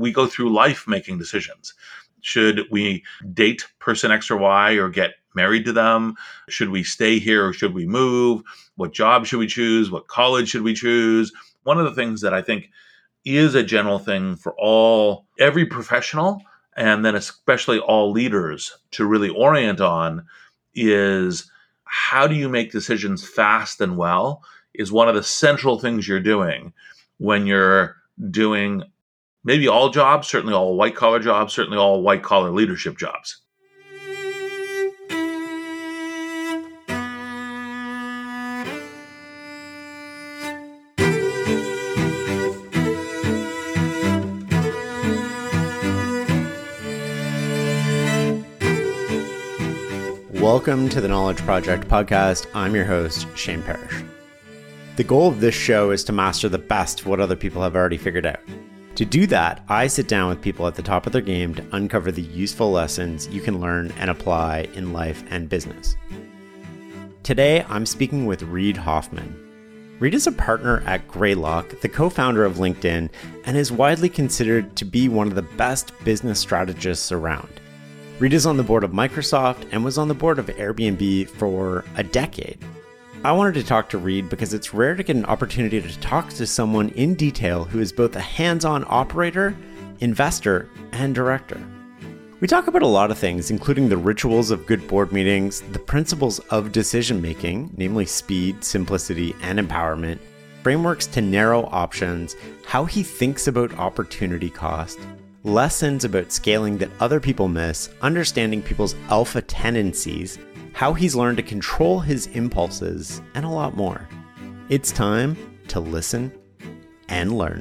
we go through life making decisions. Should we date person X or Y or get married to them? Should we stay here or should we move? What job should we choose? What college should we choose? One of the things that I think is a general thing for every professional, and then especially all leaders to really orient on, is how do you make decisions fast and well is one of the central things you're doing when you're doing maybe all jobs, certainly all white collar jobs, certainly all white collar leadership jobs. Welcome to the Knowledge Project podcast. I'm your host, Shane Parrish. The goal of this show is to master the best of what other people have already figured out. To do that, I sit down with people at the top of their game to uncover the useful lessons you can learn and apply in life and business. Today, I'm speaking with Reid Hoffman. Reid is a partner at Greylock, the co-founder of LinkedIn, and is widely considered to be one of the best business strategists around. Reid is on the board of Microsoft and was on the board of Airbnb for a decade. I wanted to talk to Reid because it's rare to get an opportunity to talk to someone in detail who is both a hands-on operator, investor, and director. We talk about a lot of things, including the rituals of good board meetings, the principles of decision-making, namely speed, simplicity, and empowerment, frameworks to narrow options, how he thinks about opportunity cost, lessons about scaling that other people miss, understanding people's alpha tendencies, how he's learned to control his impulses, and a lot more. It's time to listen and learn.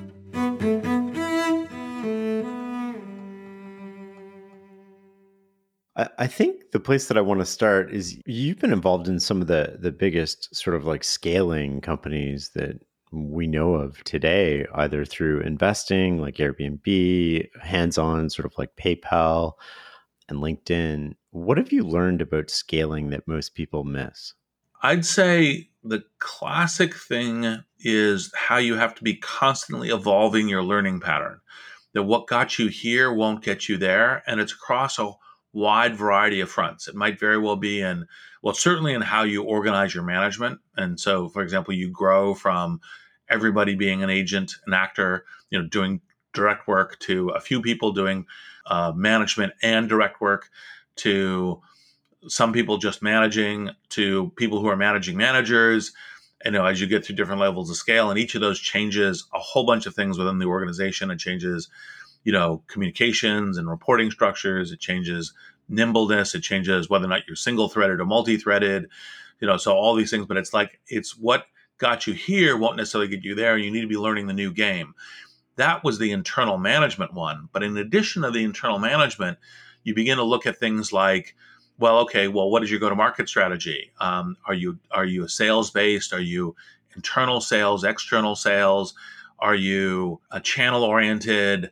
I think the place that I want to start is you've been involved in some of the biggest sort of like scaling companies that we know of today, either through investing like Airbnb, hands-on sort of like PayPal and LinkedIn. What have you learned about scaling that most people miss? I'd say the classic thing is how you have to be constantly evolving your learning pattern. That what got you here won't get you there, and it's across a wide variety of fronts. It might very well be certainly in how you organize your management. And so, for example, you grow from everybody being an agent, an actor, doing direct work, to a few people doing management and direct work, to some people just managing, to people who are managing managers. As you get through different levels of scale, and each of those changes a whole bunch of things within the organization. It changes, communications and reporting structures. It changes nimbleness. It changes whether or not you're single-threaded or multi-threaded. So all these things. But it's what got you here won't necessarily get you there. You need to be learning the new game. That was the internal management one. But in addition to the internal management, you begin to look at things like, what is your go-to-market strategy? Are you a sales-based? Are you internal sales, external sales? Are you a channel-oriented?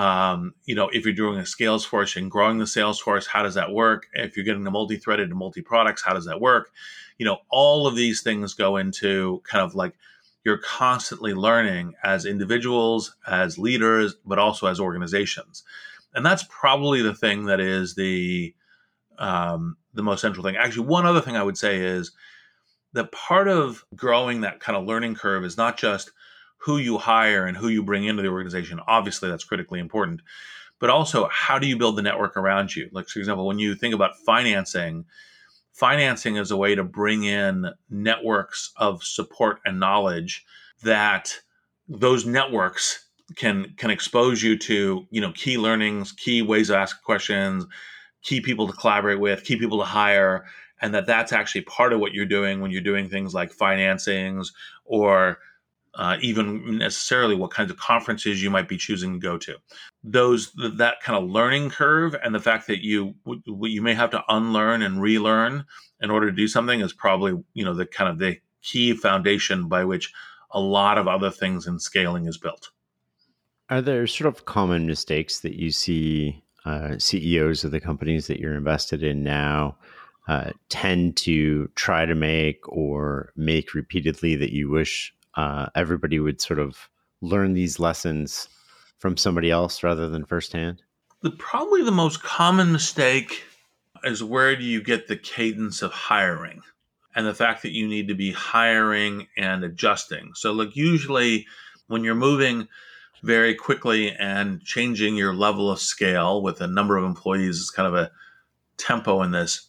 If you're doing a sales force and growing the sales force, how does that work? If you're getting a multi-threaded and multi-products, how does that work? All of these things go into kind of like you're constantly learning as individuals, as leaders, but also as organizations. And that's probably the thing that is the most central thing. Actually, one other thing I would say is that part of growing that kind of learning curve is not just who you hire and who you bring into the organization. Obviously, that's critically important. But also, how do you build the network around you? Like, for example, when you think about financing is a way to bring in networks of support and knowledge that those networks can expose you to, key learnings, key ways to ask questions, key people to collaborate with, key people to hire, and that's actually part of what you're doing when you're doing things like financings or even necessarily what kinds of conferences you might be choosing to go to. That kind of learning curve and the fact that you may have to unlearn and relearn in order to do something is probably, the kind of the key foundation by which a lot of other things in scaling is built. Are there sort of common mistakes that you see CEOs of the companies that you're invested in now tend to try to make or make repeatedly that you wish everybody would sort of learn these lessons from somebody else rather than firsthand? Probably the most common mistake is, where do you get the cadence of hiring and the fact that you need to be hiring and adjusting. So like usually when you're moving very quickly and changing your level of scale with a number of employees, is kind of a tempo in this.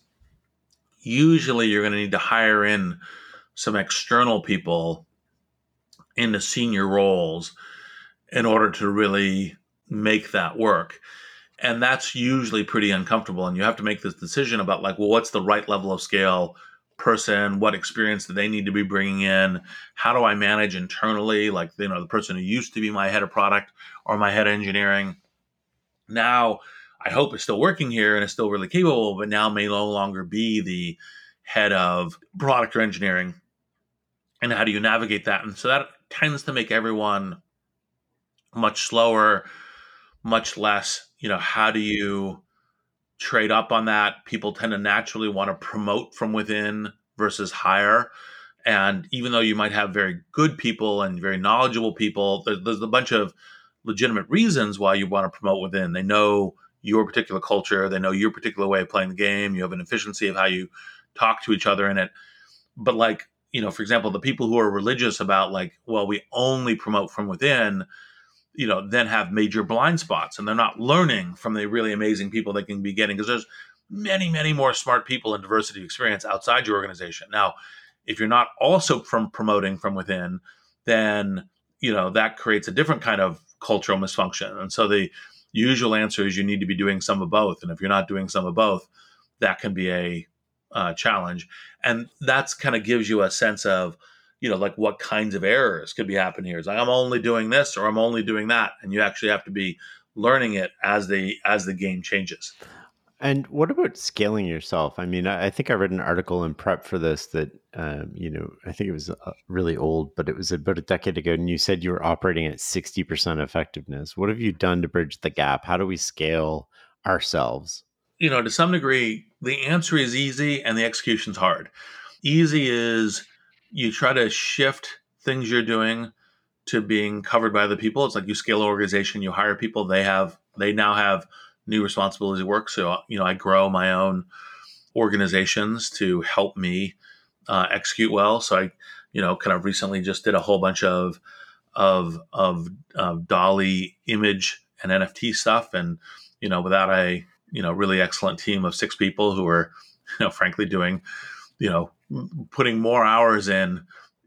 Usually you're going to need to hire in some external people into senior roles in order to really make that work. And that's usually pretty uncomfortable. And you have to make this decision about like, well, what's the right level of scale person? What experience do they need to be bringing in? How do I manage internally? Like, you know, the person who used to be my head of product or my head of engineering now, I hope is still working here and is still really capable, but now may no longer be the head of product or engineering. And how do you navigate that? And so that tends to make everyone much slower, much less, you know, how do you trade up on that? People tend to naturally want to promote from within versus hire. And even though you might have very good people and very knowledgeable people, there's a bunch of legitimate reasons why you want to promote within. They know your particular culture. They know your particular way of playing the game. You have an efficiency of how you talk to each other in it. But like, you know, for example, the people who are religious about like, well, we only promote from within, you know, then have major blind spots and they're not learning from the really amazing people they can be getting, because there's many, many more smart people and diversity of experience outside your organization. Now, if you're not also from promoting from within, then, you know, that creates a different kind of cultural misfunction. And so the usual answer is you need to be doing some of both. And if you're not doing some of both, that can be a challenge. And that's kind of gives you a sense of, you know, like what kinds of errors could be happening here. It's like, I'm only doing this or I'm only doing that. And you actually have to be learning it as the game changes. And what about scaling yourself? I mean, I think I read an article in prep for this that, you know, I think it was really old, but it was about a decade ago. And you said you were operating at 60% effectiveness. What have you done to bridge the gap? How do we scale ourselves? You know, to some degree, the answer is easy and the execution's hard. Easy is you try to shift things you're doing to being covered by other people. It's like you scale an organization, you hire people, they now have new responsibilities at work. So, you know, I grow my own organizations to help me execute well. So I, you know, kind of recently just did a whole bunch of Dolly image and NFT stuff. And, you know, without a, you know, really excellent team of 6 people who are, you know, frankly doing, you know, putting more hours in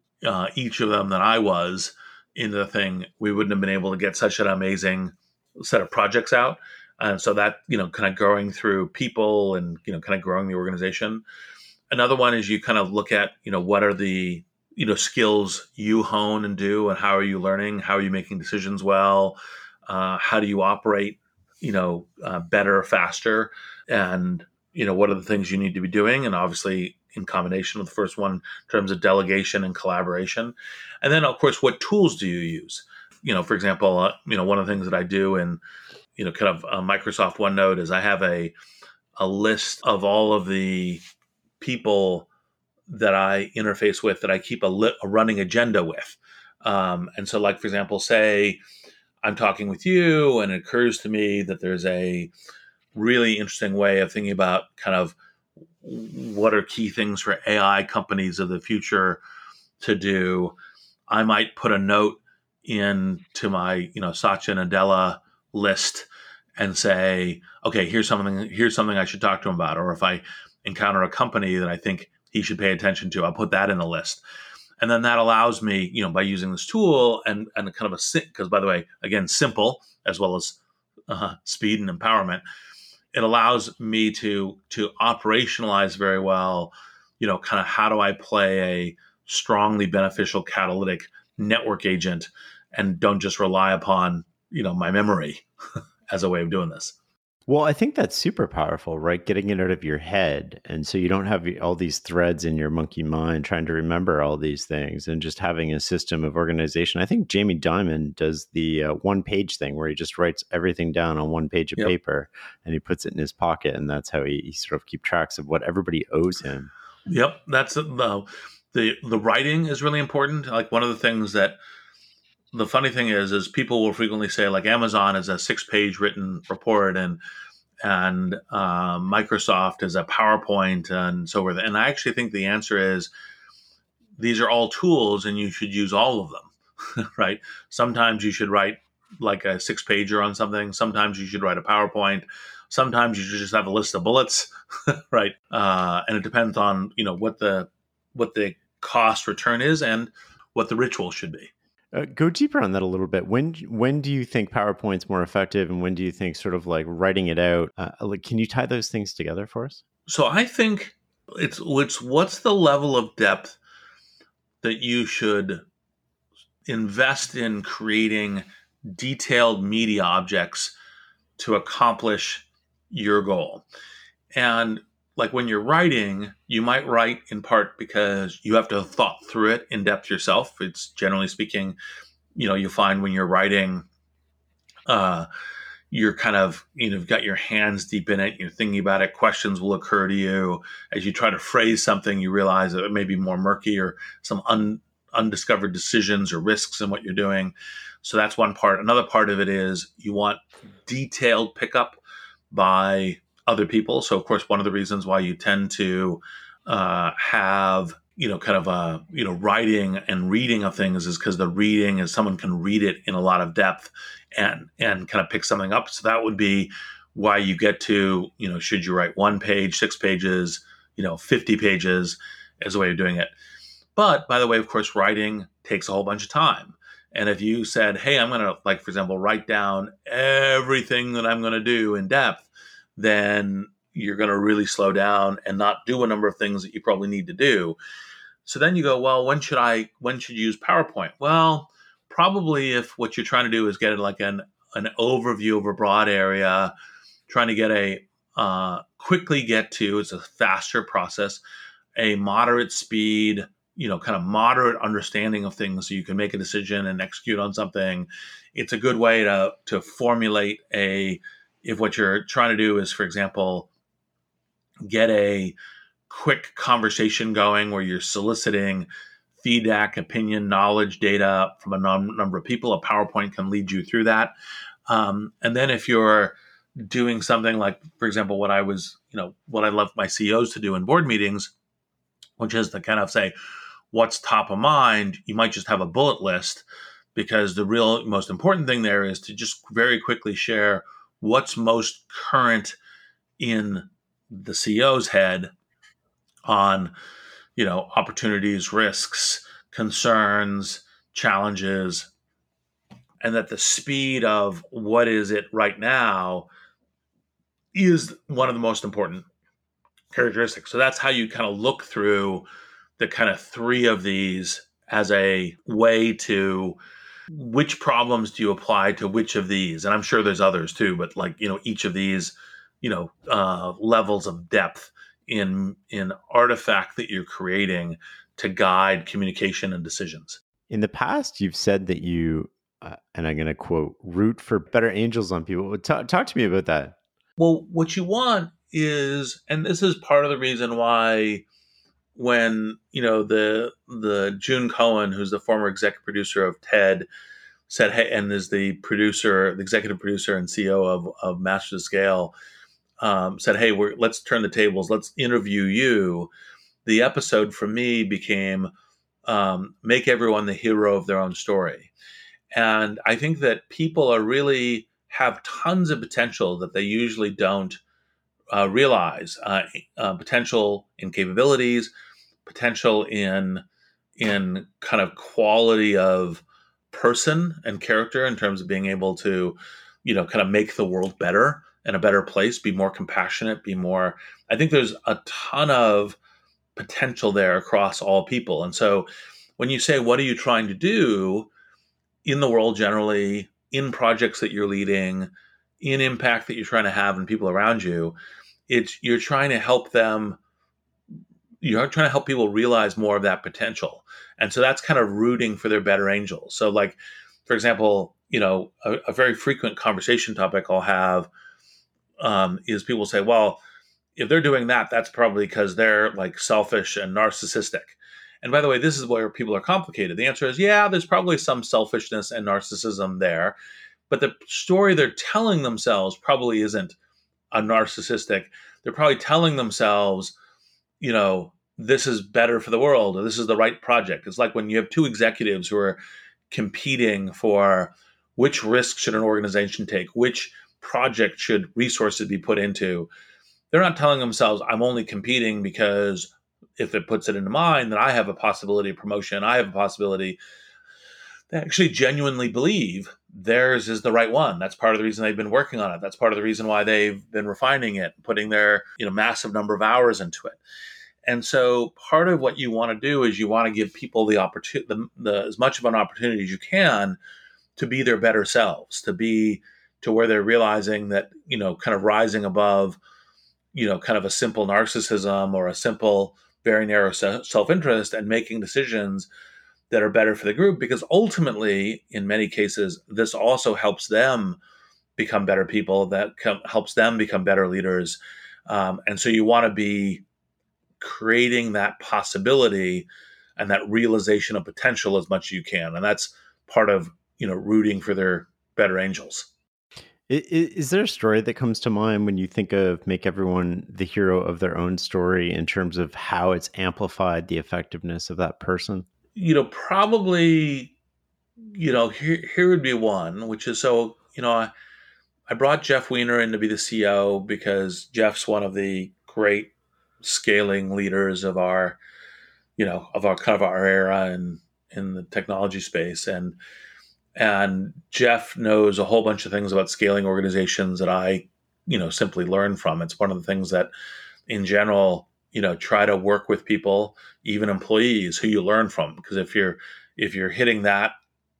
each of them than I was into the thing, we wouldn't have been able to get such an amazing set of projects out. And so that, you know, kind of growing through people and, you know, kind of growing the organization. Another one is you kind of look at, you know, what are the, you know, skills you hone and do, and how are you learning? How are you making decisions well? How do you operate, you know, better, faster? And, you know, what are the things you need to be doing? And obviously in combination with the first one in terms of delegation and collaboration. And then, of course, what tools do you use? You know, for example, you know, one of the things that I do in, you know, kind of Microsoft OneNote is I have a list of all of the people that I interface with that I keep a running agenda with. And so, like, for example, say I'm talking with you and it occurs to me that there's a really interesting way of thinking about kind of what are key things for AI companies of the future to do. I might put a note into my, you know, Satya Nadella list and say, okay, here's something I should talk to him about. Or if I encounter a company that I think he should pay attention to, I'll put that in the list. And then that allows me, you know, by using this tool and kind of because by the way, again, simple as well as speed and empowerment, it allows me to operationalize very well, you know, kind of how do I play a strongly beneficial catalytic network agent and don't just rely upon, you know, my memory as a way of doing this. Well, I think that's super powerful, right? Getting it out of your head. And so you don't have all these threads in your monkey mind trying to remember all these things, and just having a system of organization. I think Jamie Dimon does the 1-page thing where he just writes everything down on 1 page of paper and he puts it in his pocket. And that's how he sort of keep tracks of what everybody owes him. Yep. That's the writing is really important. Like one of the things that the funny thing is people will frequently say like Amazon is a 6-page written report and Microsoft is a PowerPoint and so forth. And I actually think the answer is these are all tools and you should use all of them, right? Sometimes you should write like a 6-pager on something. Sometimes you should write a PowerPoint. Sometimes you should just have a list of bullets, right? And it depends on, what the cost return is and what the ritual should be. Go deeper on that a little bit. When do you think PowerPoint's more effective, and when do you think sort of like writing it out? Can you tie those things together for us? So I think it's what's the level of depth that you should invest in creating detailed media objects to accomplish your goal. And like when you're writing, you might write in part because you have to have thought through it in depth yourself. It's generally speaking, you find when you're writing, you're kind of, you've got your hands deep in it. You're thinking about it. Questions will occur to you as you try to phrase something. You realize that it may be more murky or some undiscovered decisions or risks in what you're doing. So that's one part. Another part of it is you want detailed pickup by other people. So of course, one of the reasons why you tend to have, kind of a, writing and reading of things is because the reading is someone can read it in a lot of depth and kind of pick something up. So that would be why you get to, should you write 1 page, 6 pages, 50 pages as a way of doing it. But by the way, of course, writing takes a whole bunch of time. And if you said, hey, I'm going to, like, for example, write down everything that I'm going to do in depth, then you're going to really slow down and not do a number of things that you probably need to do. So then you go, well, when should you use PowerPoint? Well, probably if what you're trying to do is get like an overview of a broad area, trying to get quickly get to, it's a faster process, a moderate speed, kind of moderate understanding of things so you can make a decision and execute on something. It's a good way to formulate if what you're trying to do is, for example, get a quick conversation going where you're soliciting feedback, opinion, knowledge, data from a number of people, a PowerPoint can lead you through that. And then if you're doing something like, for example, what I love my CEOs to do in board meetings, which is to kind of say, what's top of mind, you might just have a bullet list, because the real most important thing there is to just very quickly share what's most current in the CEO's head on, opportunities, risks, concerns, challenges, and that the speed of what is it right now is one of the most important characteristics. So that's how you kind of look through the kind of 3 of these as a way to, which problems do you apply to which of these? And I'm sure there's others too, but like, each of these, levels of depth in artifact that you're creating to guide communication and decisions. In the past, you've said that you, and I'm going to quote, root for better angels on people. Talk to me about that. Well, what you want is, and this is part of the reason why when, the June Cohen, who's the former executive producer of TED, said, hey, and is the executive producer and CEO of Master Scale, said, hey, let's turn the tables. Let's interview you. The episode for me became make everyone the hero of their own story. And I think that people really have tons of potential that they usually don't realize. Potential in capabilities, potential in kind of quality of person and character in terms of being able to, kind of make the world better and a better place, be more compassionate, I think there's a ton of potential there across all people. And so when you say, what are you trying to do in the world generally, in projects that you're leading, in impact that you're trying to have in people around you, you're trying to help people realize more of that potential. And so that's kind of rooting for their better angels. So like, for example, a very frequent conversation topic I'll have is people say, well, if they're doing that, that's probably because they're like selfish and narcissistic. And by the way, this is where people are complicated. The answer is, yeah, there's probably some selfishness and narcissism there, but the story they're telling themselves probably isn't a narcissistic. They're probably telling themselves, this is better for the world, or this is the right project. It's like when you have two executives who are competing for which risk should an organization take, which project should resources be put into. They're not telling themselves, I'm only competing because if it puts it into mind that I have a possibility of promotion, I have a possibility. They actually genuinely believe theirs is the right one. That's part of the reason they've been working on it. That's part of the reason why they've been refining it, putting their massive number of hours into it. And so part of what you want to do is you want to give people the opportunity, as much of an opportunity as you can to be their better selves, to be to where they're realizing that, kind of rising above, kind of a simple narcissism or a simple, very narrow self-interest and making decisions that are better for the group, because ultimately, in many cases, this also helps them become better people, helps them become better leaders. And so you want to be creating that possibility and that realization of potential as much as you can. And that's part of, rooting for their better angels. Is there a story that comes to mind when you think of make everyone the hero of their own story in terms of how it's amplified the effectiveness of that person? Probably, here would be one, which is I brought Jeff Weiner in to be the CEO because Jeff's one of the great scaling leaders of our kind of our era in the technology space. And Jeff knows a whole bunch of things about scaling organizations that I, simply learn from. It's one of the things that in general, try to work with people, even employees who you learn from. Because if you're hitting that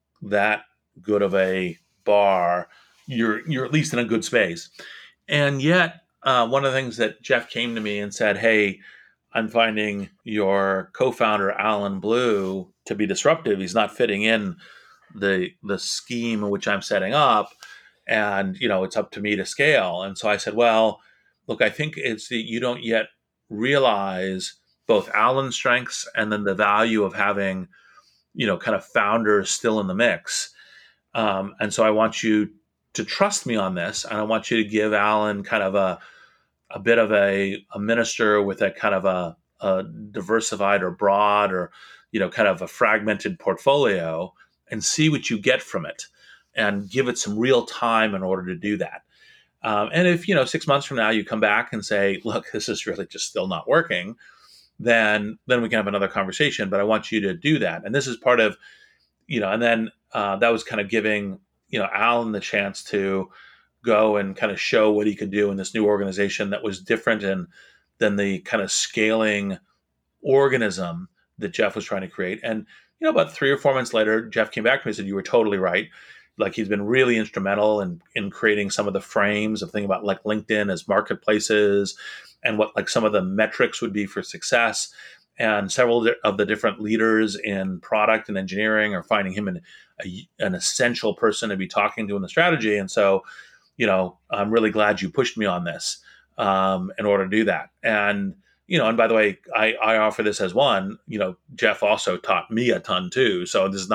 good of a bar, you're at least in a good space. And yet, one of the things that Jeff came to me and said, hey, I'm finding your co-founder, Alan Blue, to be disruptive. He's not fitting in the scheme in which I'm setting up. And, it's up to me to scale. And so I said, well, look, I think it's that you don't yet realize both Alan's strengths and then the value of having, kind of founders still in the mix. And so I want you to trust me on this. And I want you to give Alan kind of a bit of a minister with a kind of a diversified or broad or, kind of a fragmented portfolio and see what you get from it and give it some real time in order to do that. And if, 6 months from now you come back and say, look, this is really just still not working, then we can have another conversation, but I want you to do that. And this is part of, and then that was kind of giving, Alan the chance to go and kind of show what he could do in this new organization that was different than the kind of scaling organism that Jeff was trying to create. And, about 3 or 4 months later, Jeff came back to me and said, you were totally right. Like he's been really instrumental in creating some of the frames of thinking about like LinkedIn as marketplaces and what like some of the metrics would be for success. And several of the different leaders in product and engineering are finding him an essential person to be talking to in the strategy. And so, I'm really glad you pushed me on this in order to do that. And, and by the way, I offer this as one, Jeff also taught me a ton too. So this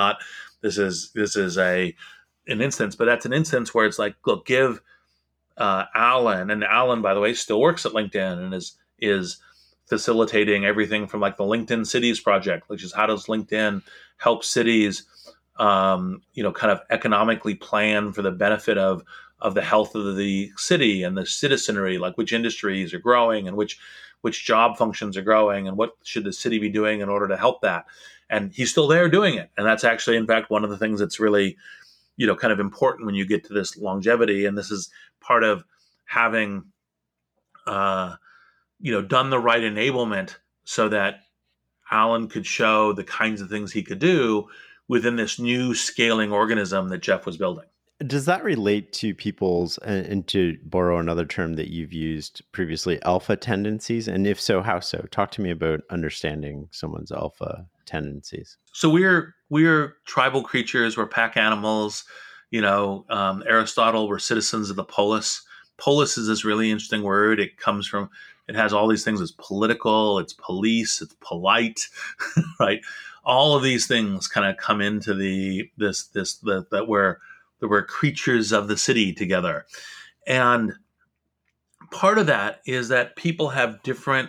is an instance, but that's an instance where it's like, look, give Alan, and Alan, by the way, still works at LinkedIn and is facilitating everything from like the LinkedIn Cities project, which is how does LinkedIn help cities, kind of economically plan for the benefit of the health of the city and the citizenry, like which industries are growing and which job functions are growing and what should the city be doing in order to help that. And he's still there doing it. And that's actually, in fact, one of the things that's really, kind of important when you get to this longevity. And this is part of having, done the right enablement so that Alan could show the kinds of things he could do within this new scaling organism that Jeff was building. Does that relate to people's, and to borrow another term that you've used previously, alpha tendencies? And if so, how so? Talk to me about understanding someone's alpha tendencies. So we're tribal creatures. We're pack animals. Aristotle were citizens of the polis. polis is this really interesting word. It has all these things. It's political, it's police, it's polite, right? All of these things kind of come into that we're creatures of the city together. And part of that is that people have different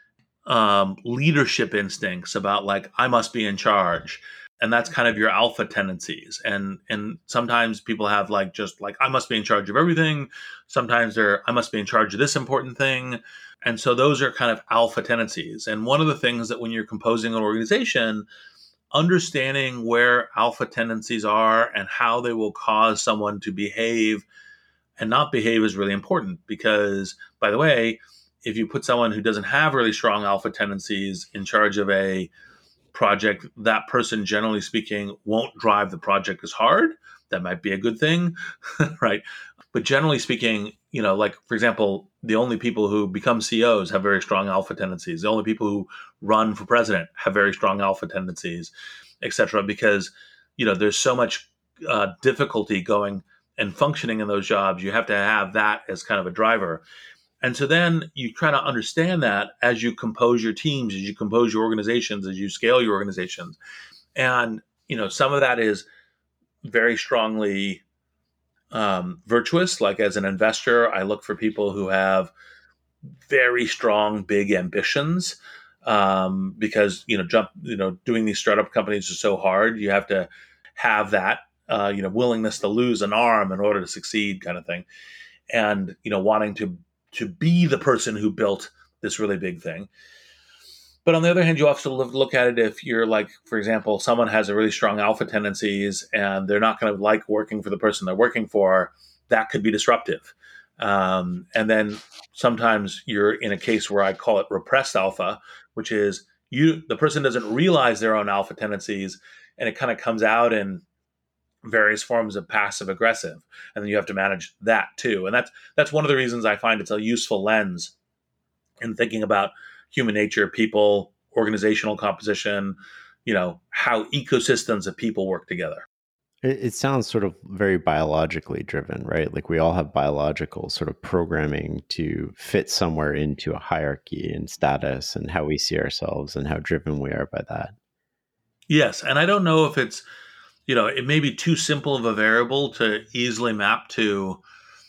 leadership instincts about, like, I must be in charge. And that's kind of your alpha tendencies. And sometimes people have just I must be in charge of everything. Sometimes I must be in charge of this important thing. And so those are kind of alpha tendencies. And one of the things that when you're composing an organization, understanding where alpha tendencies are and how they will cause someone to behave and not behave is really important. Because, by the way, if you put someone who doesn't have really strong alpha tendencies in charge of a project, that person, generally speaking, won't drive the project as hard. That might be a good thing, right? But generally speaking, for example, the only people who become CEOs have very strong alpha tendencies. The only people who run for president have very strong alpha tendencies, et cetera, because, there's so much difficulty going and functioning in those jobs. You have to have that as kind of a driver. And so then you try to understand that as you compose your teams, as you compose your organizations, as you scale your organizations. And, some of that is very strongly virtuous. Like, as an investor, I look for people who have very strong, big ambitions, because, doing these startup companies is so hard. You have to have that, willingness to lose an arm in order to succeed, kind of thing. And, wanting to be the person who built this really big thing. But on the other hand, you also look at it if you're for example, someone has a really strong alpha tendencies and they're not going to like working for the person they're working for, that could be disruptive. And then sometimes you're in a case where I call it repressed alpha, which is the person doesn't realize their own alpha tendencies, and it kind of comes out in various forms of passive aggressive, and then you have to manage that too. And that's one of the reasons I find it's a useful lens in thinking about human nature, people, organizational composition, how ecosystems of people work together. It sounds sort of very biologically driven, right? Like, we all have biological sort of programming to fit somewhere into a hierarchy and status and how we see ourselves and how driven we are by that. Yes. And I don't know if it's, it may be too simple of a variable to easily map to,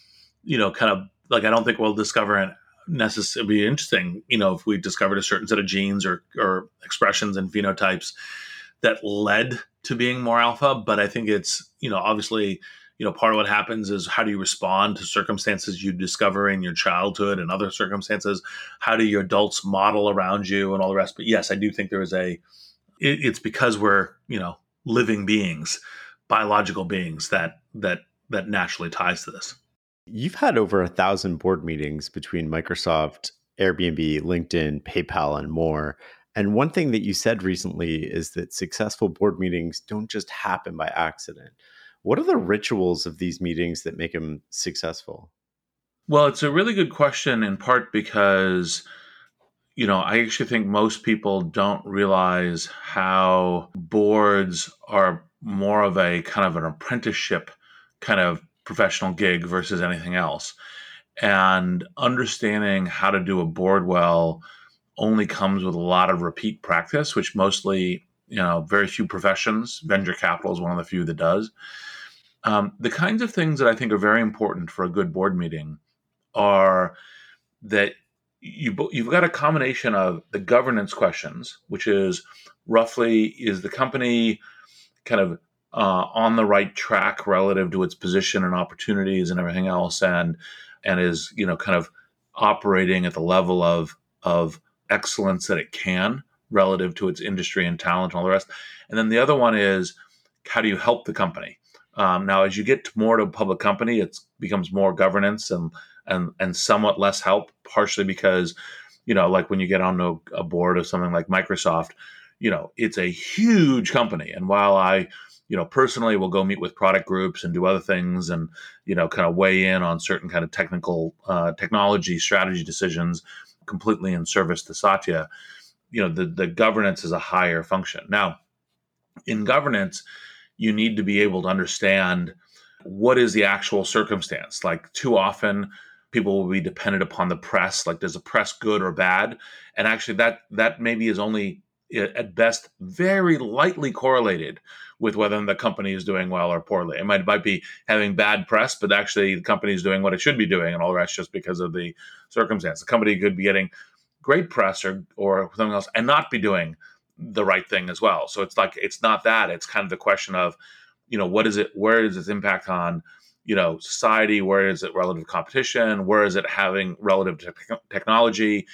kind of I don't think we'll discover it necessarily be interesting, if we discovered a certain set of genes or expressions and phenotypes that led to being more alpha. But I think it's, obviously, part of what happens is how do you respond to circumstances you discover in your childhood and other circumstances? How do your adults model around you and all the rest? But yes, I do think there is it's because we're, living beings, biological beings that naturally ties to this. You've had over 1,000 board meetings between Microsoft, Airbnb, LinkedIn, PayPal, and more. And one thing that you said recently is that successful board meetings don't just happen by accident. What are the rituals of these meetings that make them successful? Well, it's a really good question, in part because, I actually think most people don't realize how boards are more of a kind of an apprenticeship kind of professional gig versus anything else. And understanding how to do a board well only comes with a lot of repeat practice, which mostly, very few professions. Venture capital is one of the few that does. The kinds of things that I think are very important for a good board meeting are that you've got a combination of the governance questions, which is roughly, is the company kind of on the right track relative to its position and opportunities and everything else, and is kind of operating at the level of excellence that it can relative to its industry and talent and all the rest. And then the other one is, how do you help the company? Now, as you get more to a public company, it becomes more governance and somewhat less help, partially because, when you get on a board of something like Microsoft, it's a huge company. And while I, personally will go meet with product groups and do other things and, kind of weigh in on certain kind of technology strategy decisions completely in service to Satya, the governance is a higher function. Now, in governance, you need to be able to understand what is the actual circumstance. Like, too often People will be dependent upon the press. Like, does the press good or bad? And actually, that maybe is only at best very lightly correlated with whether the company is doing well or poorly. It might be having bad press, but actually the company is doing what it should be doing, and all the rest just because of the circumstance. The company could be getting great press or something else and not be doing the right thing as well. So it's like, it's not that. It's kind of the question of, what is it? Where is its impact on, society? Where is it relative to competition? Where is it having relative to technology?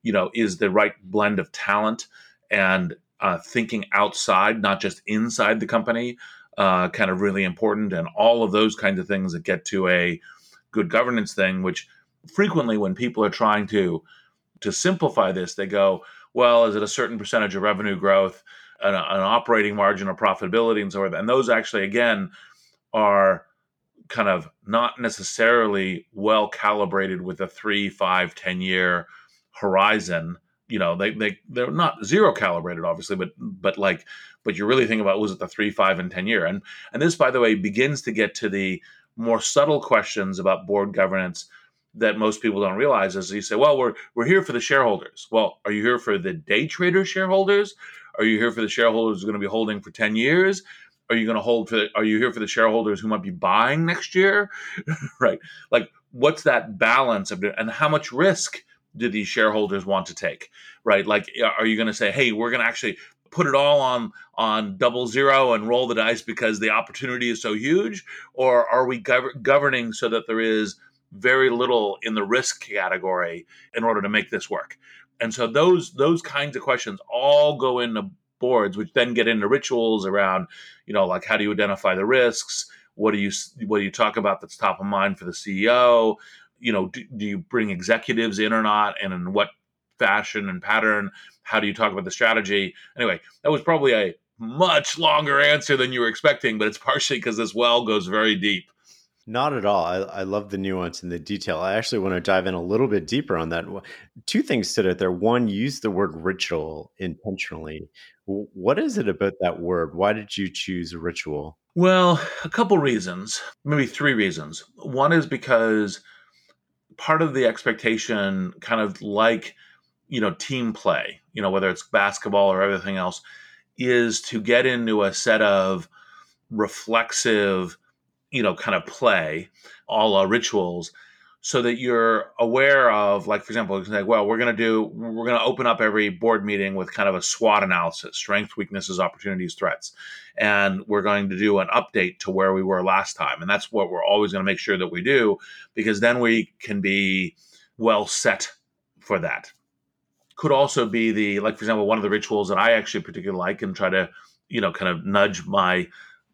Is the right blend of talent and thinking outside, not just inside the company, kind of really important, and all of those kinds of things that get to a good governance thing, which frequently when people are trying to simplify this, they go, well, is it a certain percentage of revenue growth, an operating margin or profitability and so forth? And those actually, again, are kind of not necessarily well calibrated with a 3, 5, 10-year horizon. They're not zero calibrated, obviously, but you're really thinking about, was it the 3, 5, and 10 year? And this, by the way, begins to get to the more subtle questions about board governance that most people don't realize. Is you say, well, we're here for the shareholders. Well, are you here for the day trader shareholders? Are you here for the shareholders who are going to be holding for 10 years? Are you here for the shareholders who might be buying next year? Right. Like, what's that balance of it, and how much risk do these shareholders want to take? Right. Like, are you going to say, hey, we're going to actually put it all on 00 and roll the dice because the opportunity is so huge? Or are we governing so that there is very little in the risk category in order to make this work? And so those kinds of questions all go into boards, which then get into rituals around, like, how do you identify the risks? What do you talk about that's top of mind for the CEO? Do you bring executives in or not? And in what fashion and pattern? How do you talk about the strategy? Anyway, that was probably a much longer answer than you were expecting, but it's partially because this well goes very deep. Not at all. I love the nuance and the detail. I actually want to dive in a little bit deeper on that. Two things stood out there. One, use the word ritual intentionally. What is it about that word? Why did you choose ritual? Well, a couple reasons, maybe 3 reasons. One is because part of the expectation, kind of like, team play, whether it's basketball or everything else, is to get into a set of reflexive, kind of play, a la rituals, so that you're aware of, like, for example, you can say, well, we're going to open up every board meeting with kind of a SWOT analysis: strengths, weaknesses, opportunities, threats. And we're going to do an update to where we were last time. And that's what we're always going to make sure that we do, because then we can be well set for that. Could also be like, for example, one of the rituals that I actually particularly like and try to, kind of nudge my,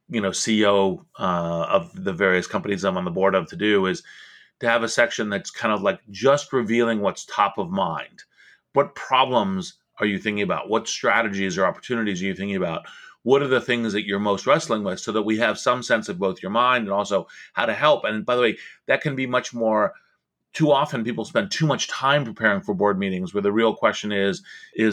CEO of the various companies I'm on the board of to do, is to have a section that's kind of like just revealing what's top of mind. What problems are you thinking about? What strategies or opportunities are you thinking about? What are the things that you're most wrestling with, so that we have some sense of both your mind and also how to help? And by the way, that can be much more. Too often people spend too much time preparing for board meetings, where the real question is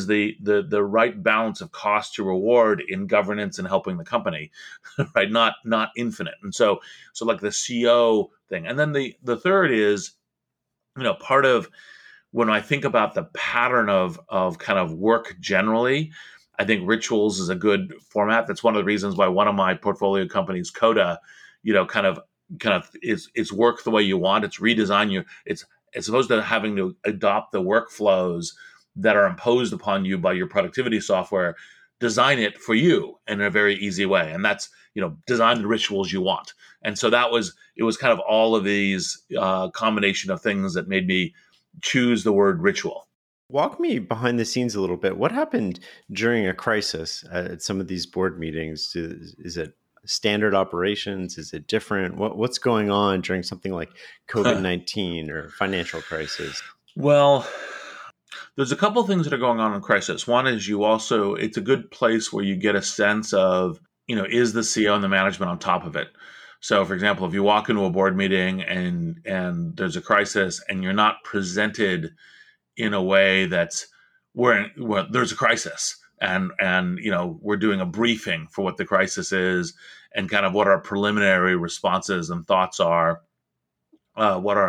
the right balance of cost to reward in governance and helping the company, right? Not infinite. And so like the CEO thing. And then the third is, part of when I think about the pattern of kind of work generally, I think rituals is a good format. That's one of the reasons why one of my portfolio companies, Coda, kind of it's work the way you want. It's redesign you. It's as opposed to having to adopt the workflows that are imposed upon you by your productivity software. Design it for you in a very easy way, and that's, design the rituals you want. And so it was kind of all of these combination of things that made me choose the word ritual. Walk me behind the scenes a little bit. What happened during a crisis at some of these board meetings? Is it standard operations? Is it different? What's going on during something like COVID-19 or financial crisis? Well, there's a couple of things that are going on in crisis. One is it's a good place where you get a sense of, is the CEO and the management on top of it? So, for example, if you walk into a board meeting and there's a crisis and you're not presented in a way that's where there's a crisis, and we're doing a briefing for what the crisis is and kind of what our preliminary responses and thoughts are, what our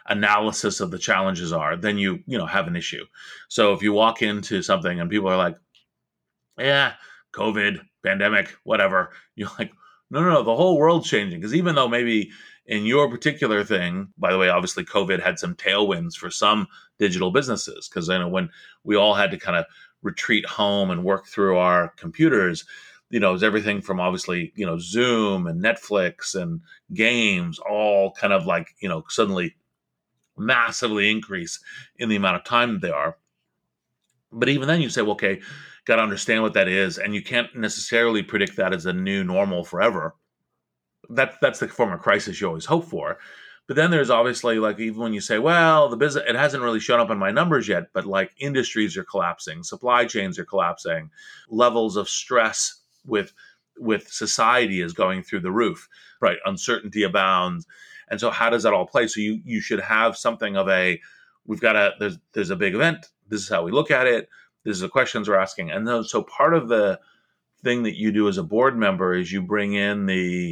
analysis of the challenges are, then you have an issue. So if you walk into something and people are like, yeah, COVID, pandemic, whatever, you're like, no, the whole world's changing. Because even though maybe in your particular thing, by the way, obviously COVID had some tailwinds for some digital businesses, because I know when we all had to kind of retreat home and work through our computers, it was everything from obviously, Zoom and Netflix and games, all kind of like, suddenly massively increase in the amount of time that they are. But even then you say, well, okay, got to understand what that is. And you can't necessarily predict that as a new normal forever. That's the form of crisis you always hope for. But then there's obviously, like, even when you say, well, the business, it hasn't really shown up in my numbers yet, but like industries are collapsing, supply chains are collapsing, levels of stress with society is going through the roof, right? Uncertainty abounds. And so how does that all play? So you should have something of there's a big event. This is how we look at it. This is the questions we're asking. And then, so part of the thing that you do as a board member is you bring in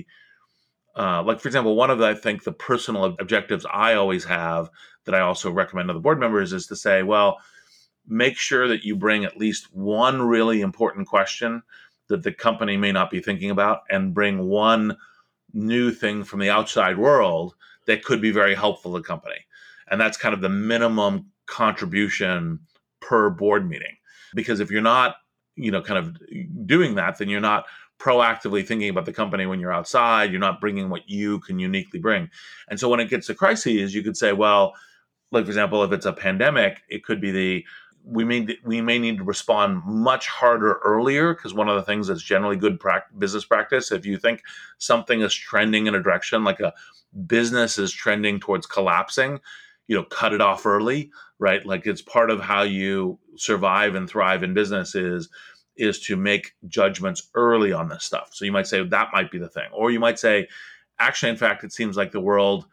like, for example, one of I think the personal objectives I always have that I also recommend to the board members is to say, well, make sure that you bring at least one really important question that the company may not be thinking about, and bring one new thing from the outside world that could be very helpful to the company. And that's kind of the minimum contribution per board meeting. Because if you're not, kind of doing that, then you're not proactively thinking about the company when you're outside. You're not bringing what you can uniquely bring. And so when it gets to crises, you could say, well, like, for example, if it's a pandemic, it could be we may need to respond much harder earlier, because one of the things that's generally good business practice, if you think something is trending in a direction, like a business is trending towards collapsing, cut it off early, right? Like, it's part of how you survive and thrive in business is to make judgments early on this stuff. So you might say that might be the thing. Or you might say, actually, in fact, it seems like the world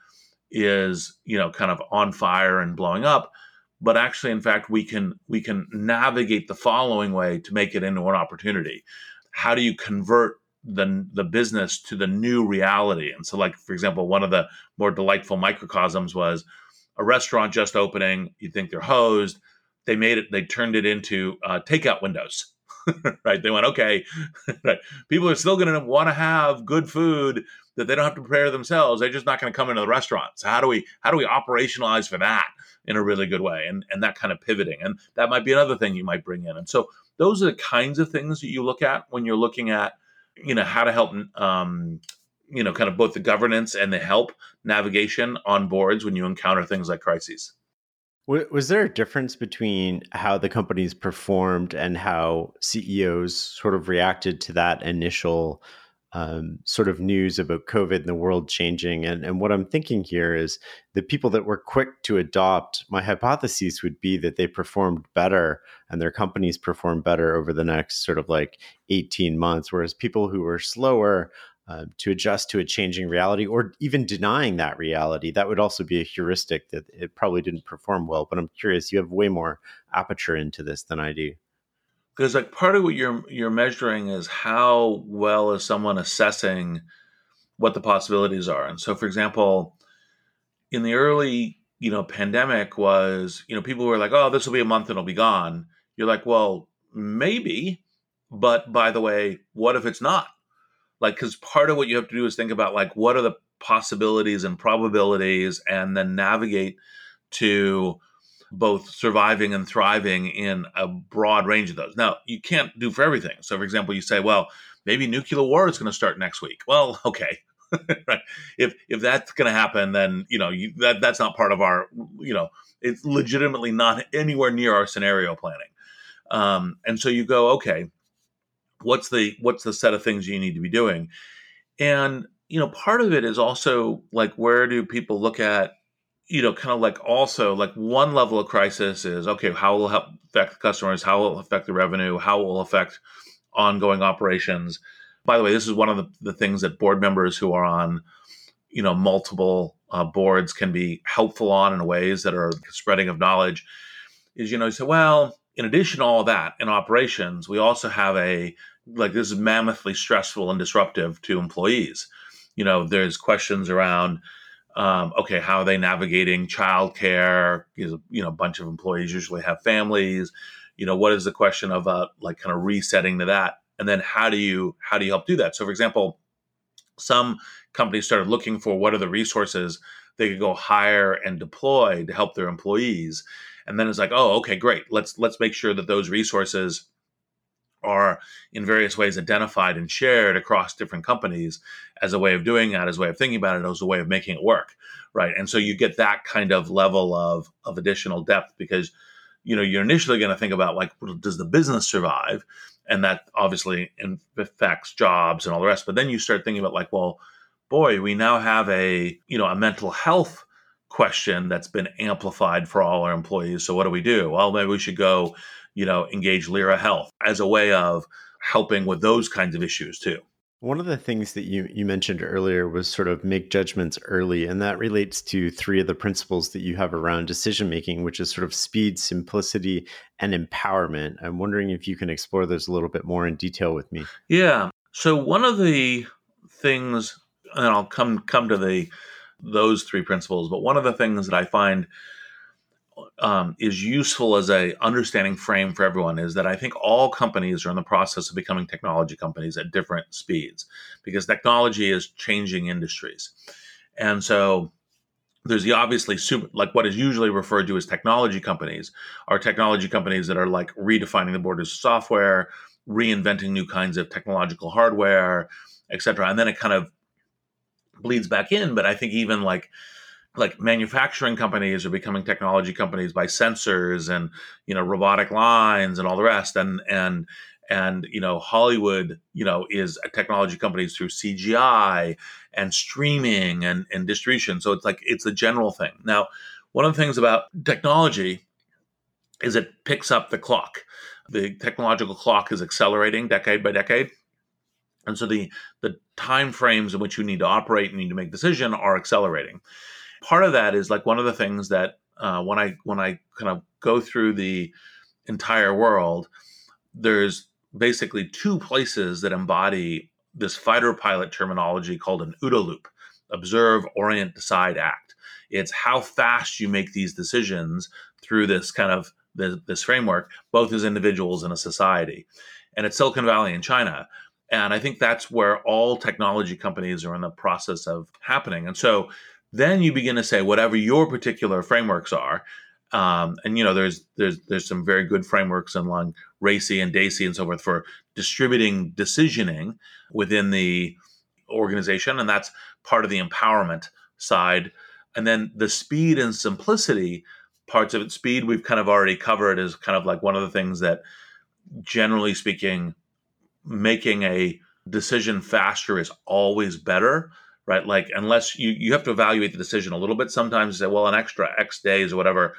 is, kind of on fire and blowing up. But actually, in fact, we can navigate the following way to make it into an opportunity. How do you convert the business to the new reality? And so, like, for example, one of the more delightful microcosms was a restaurant just opening. You think they're hosed. They turned it into takeout windows, right? They went, okay, right. People are still going to want to have good food that they don't have to prepare themselves. They're just not going to come into the restaurant. So how do we operationalize for that in a really good way? And that kind of pivoting. And that might be another thing you might bring in. And so those are the kinds of things that you look at when you're looking at, how to help, kind of both the governance and the help navigation on boards when you encounter things like crises. Was there a difference between how the companies performed and how CEOs sort of reacted to that initial sort of news about COVID and the world changing? And what I'm thinking here is the people that were quick to adopt, my hypothesis would be that they performed better and their companies performed better over the next sort of like 18 months, whereas people who were slower to adjust to a changing reality, or even denying that reality, that would also be a heuristic that it probably didn't perform well. But I'm curious, you have way more aperture into this than I do. Because, like, part of what you're measuring is how well is someone assessing what the possibilities are. And so, for example, in the early, pandemic was, people were like, oh, this will be a month and it'll be gone. You're like, well, maybe, but by the way, what if it's not? Like, because part of what you have to do is think about, like, what are the possibilities and probabilities, and then navigate to both surviving and thriving in a broad range of those. Now, you can't do for everything. So, for example, you say, well, maybe nuclear war is going to start next week. Well, okay. Right. If that's going to happen, then, that's not part of our, it's legitimately not anywhere near our scenario planning. And so you go, okay, what's the set of things you need to be doing? And, part of it is also like, where do people look at, kind of like, also like one level of crisis is, okay, how will it help affect customers? How will it affect the revenue? How will it affect ongoing operations? By the way, this is one of the things that board members who are on, multiple boards can be helpful on in ways that are spreading of knowledge is, you say, well, in addition to all that in operations, we also have this is mammothly stressful and disruptive to employees. There's questions around Okay, how are they navigating childcare? A bunch of employees usually have families. What is the question of like kind of resetting to that? And then how do you help do that? So, for example, some companies started looking for what are the resources they could go hire and deploy to help their employees. And then it's like, oh, okay, great. Let's make sure that those resources are in various ways identified and shared across different companies as a way of doing that, as a way of thinking about it, as a way of making it work, right? And so you get that kind of level of additional depth because you're initially going to think about like, well, does the business survive? And that obviously affects jobs and all the rest. But then you start thinking about like, well, boy, we now have a mental health question that's been amplified for all our employees. So what do we do? Well, maybe we should go engage Lyra Health as a way of helping with those kinds of issues too. One of the things that you mentioned earlier was sort of make judgments early, and that relates to three of the principles that you have around decision making, which is sort of speed, simplicity, and empowerment. I'm wondering if you can explore those a little bit more in detail with me. Yeah. So one of the things, and I'll come to those three principles, but one of the things that I find is useful as a understanding frame for everyone is that I think all companies are in the process of becoming technology companies at different speeds because technology is changing industries. And so there's the obviously like what is usually referred to as technology companies are technology companies that are like redefining the borders of software, reinventing new kinds of technological hardware, et cetera. And then it kind of bleeds back in. But I think even like manufacturing companies are becoming technology companies by sensors and robotic lines and all the rest, and Hollywood is a technology companies through CGI and streaming and distribution. So it's a general thing. Now, one of the things about technology is it picks up the clock. The technological clock is accelerating decade by decade. And so the time frames in which you need to operate and need to make decision are accelerating. Part of that is like one of the things that when I kind of go through the entire world, there's basically two places that embody this fighter pilot terminology called an OODA loop: observe, orient, decide, act. It's how fast you make these decisions through this kind of this framework, both as individuals and a society. And it's Silicon Valley in China. And I think that's where all technology companies are in the process of happening. And so then you begin to say whatever your particular frameworks are, and there's some very good frameworks in like RACI and DAISY and so forth for distributing decisioning within the organization, and that's part of the empowerment side. And then the speed and simplicity parts of it. Speed we've kind of already covered as kind of like one of the things that, generally speaking, making a decision faster is always better. Right? Like, unless you have to evaluate the decision a little bit sometimes, say, well, an extra X days or whatever,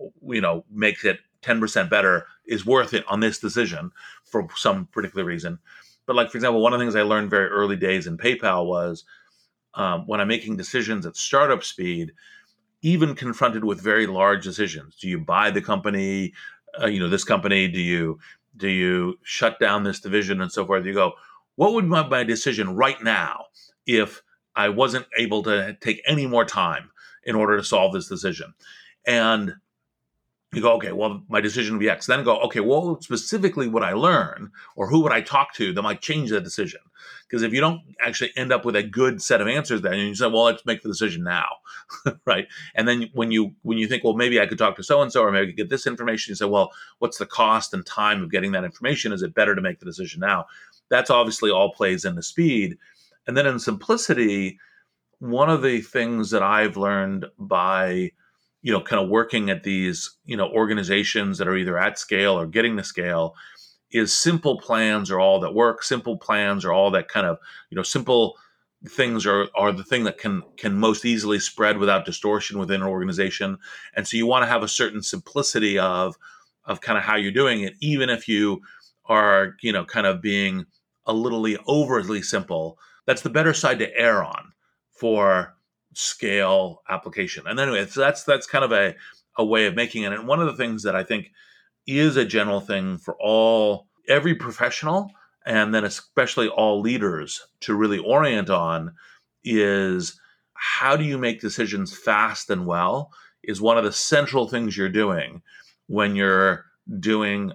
makes it 10% better is worth it on this decision for some particular reason. But like, for example, one of the things I learned very early days in PayPal was when I'm making decisions at startup speed, even confronted with very large decisions, do you buy the company, this company, do you shut down this division and so forth? You go, what would my decision right now if I wasn't able to take any more time in order to solve this decision? And you go, okay, well, my decision would be X. Then go, okay, well, specifically what I learn or who would I talk to that might change the decision? Because if you don't actually end up with a good set of answers, then you say, well, let's make the decision now, right? And then when you think, well, maybe I could talk to so-and-so or maybe I could get this information, you say, well, what's the cost and time of getting that information? Is it better to make the decision now? That's obviously all plays into speed. And then in simplicity, one of the things that I've learned by, kind of working at these, organizations that are either at scale or getting to scale is simple plans are all that work. Simple plans are all that kind of, simple things are the thing that can most easily spread without distortion within an organization. And so you want to have a certain simplicity of kind of how you're doing it, even if you are, kind of being a little overly simple. That's the better side to err on for scale application. And anyway, so that's kind of a way of making it. And one of the things that I think is a general thing for every professional, and then especially all leaders to really orient on, is how do you make decisions fast and well is one of the central things you're doing when you're doing,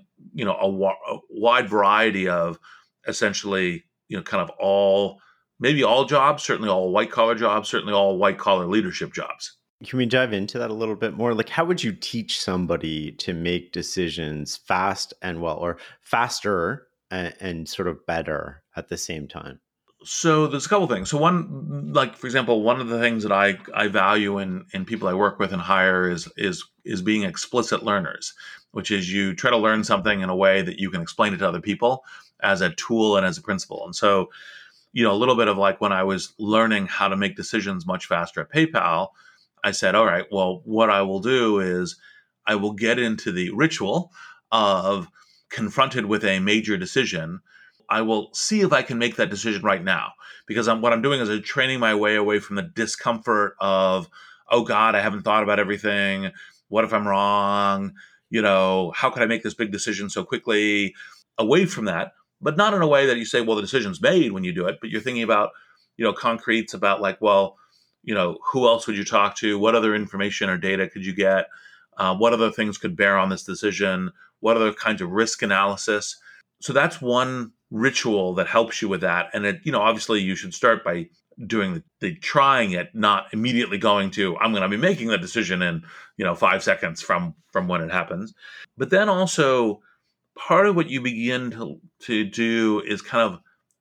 a wide variety of essentially, kind of maybe all jobs, certainly all white collar jobs, certainly all white collar leadership jobs. Can we dive into that a little bit more? Like, how would you teach somebody to make decisions fast and well, or faster and sort of better at the same time? So there's a couple things. So one, like for example, one of the things that I value in people I work with and hire is being explicit learners, which is you try to learn something in a way that you can explain it to other people as a tool and as a principle. And so, a little bit of like when I was learning how to make decisions much faster at PayPal, I said, all right, well, what I will do is I will get into the ritual of confronted with a major decision. I will see if I can make that decision right now, because what I'm doing is I'm training my way away from the discomfort of, oh God, I haven't thought about everything. What if I'm wrong? How could I make this big decision so quickly? Away from that, but not in a way that you say, well, the decision's made when you do it, but you're thinking about, concretes about like, well, who else would you talk to? What other information or data could you get? What other things could bear on this decision? What other kinds of risk analysis? So that's one ritual that helps you with that. And it, obviously you should start by doing the trying it, not immediately going to, I'm going to be making the decision in, 5 seconds from when it happens. But then also part of what you begin to do is kind of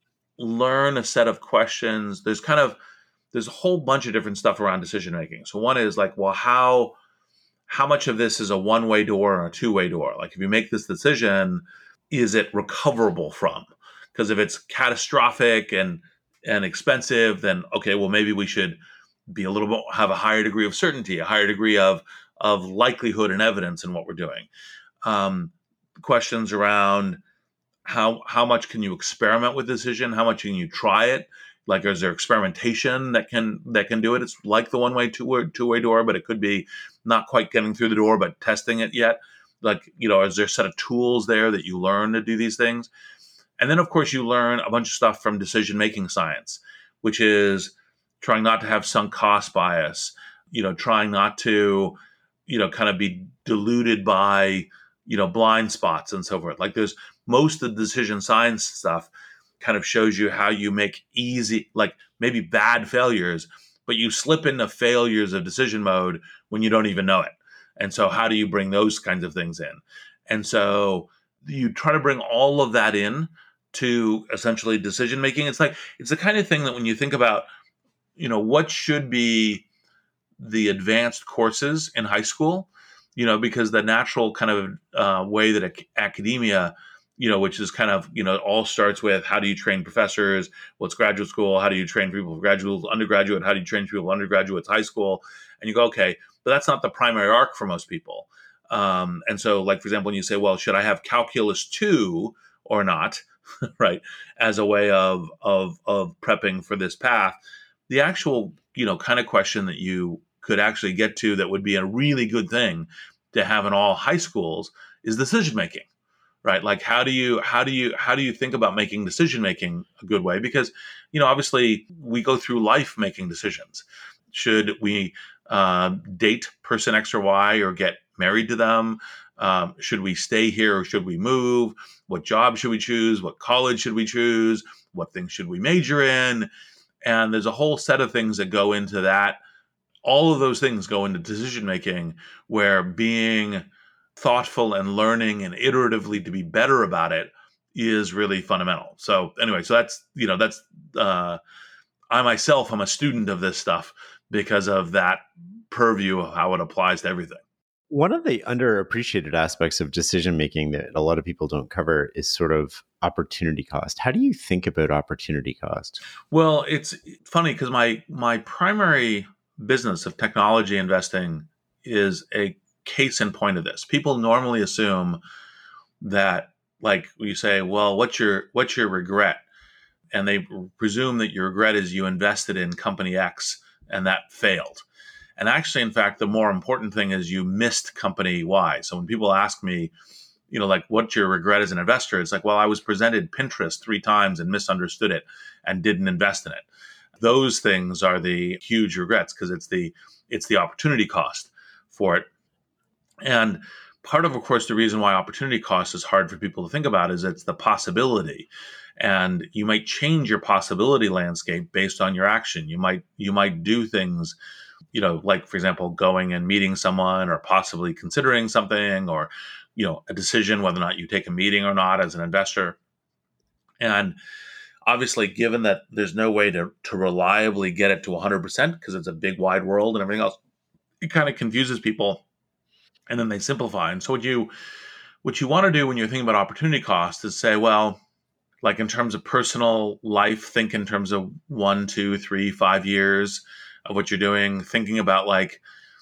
learn a set of questions. There's a whole bunch of different stuff around decision making. So one is like, well, how much of this is a one-way door or a two-way door? Like if you make this decision, is it recoverable from? Because if it's catastrophic and expensive, then okay, well maybe we should be have a higher degree of certainty, a higher degree of likelihood and evidence in what we're doing. Questions around how much can you experiment with the decision? How much can you try it? Like, is there experimentation that can do it? It's like the one-way, two-way door, but it could be not quite getting through the door, but testing it yet. Like, is there a set of tools there that you learn to do these things? And then, of course, you learn a bunch of stuff from decision-making science, which is trying not to have sunk cost bias, trying not to, kind of be deluded by, blind spots and so forth. Like there's most of the decision science stuff kind of shows you how you make easy, like maybe bad failures, but you slip into failures of decision mode when you don't even know it. And so how do you bring those kinds of things in? And so you try to bring all of that in to essentially decision making. It's the kind of thing that when you think about, what should be the advanced courses in high school, because the natural kind of way that academia, which is kind of, all starts with how do you train professors? What's graduate school? How do you train people for graduate, undergraduate? How do you train people undergraduates, high school? And you go, okay, but that's not the primary arc for most people. And so, like, for example, when you say, well, should I have calculus 2 or not, right, as a way of prepping for this path, the actual, kind of question that you could actually get to that would be a really good thing to have in all high schools is decision making. Right? Like, how do you think about making decision making a good way? Because, obviously we go through life making decisions. Should we date person X or Y or get married to them? Should we stay here or should we move? What job should we choose? What college should we choose? What things should we major in? And there's a whole set of things that go into that. All of those things go into decision making, where being thoughtful and learning and iteratively to be better about it is really fundamental. So anyway, so that's I myself am a student of this stuff because of that purview of how it applies to everything. One of the underappreciated aspects of decision making that a lot of people don't cover is sort of opportunity cost. How do you think about opportunity cost? Well, it's funny because my primary business of technology investing is a case in point of this. People normally assume that, like, you say, well, what's your regret? And they presume that your regret is you invested in company X and that failed. And actually, in fact, the more important thing is you missed company Y. So when people ask me, like, what's your regret as an investor? It's like, well, I was presented Pinterest 3 times and misunderstood it and didn't invest in it. those things are the huge regrets because it's the opportunity cost for it. And part of course, the reason why opportunity cost is hard for people to think about is it's the possibility. And you might change your possibility landscape based on your action. You might do things, like for example, going and meeting someone or possibly considering something or, a decision whether or not you take a meeting or not as an investor. And obviously, given that there's no way to reliably get it to 100% because it's a big wide world and everything else, it kind of confuses people and then they simplify. And so what you want to do when you're thinking about opportunity cost is say, well, like in terms of personal life, think in terms of 1, 2, 3, 5 years of what you're doing, thinking about like,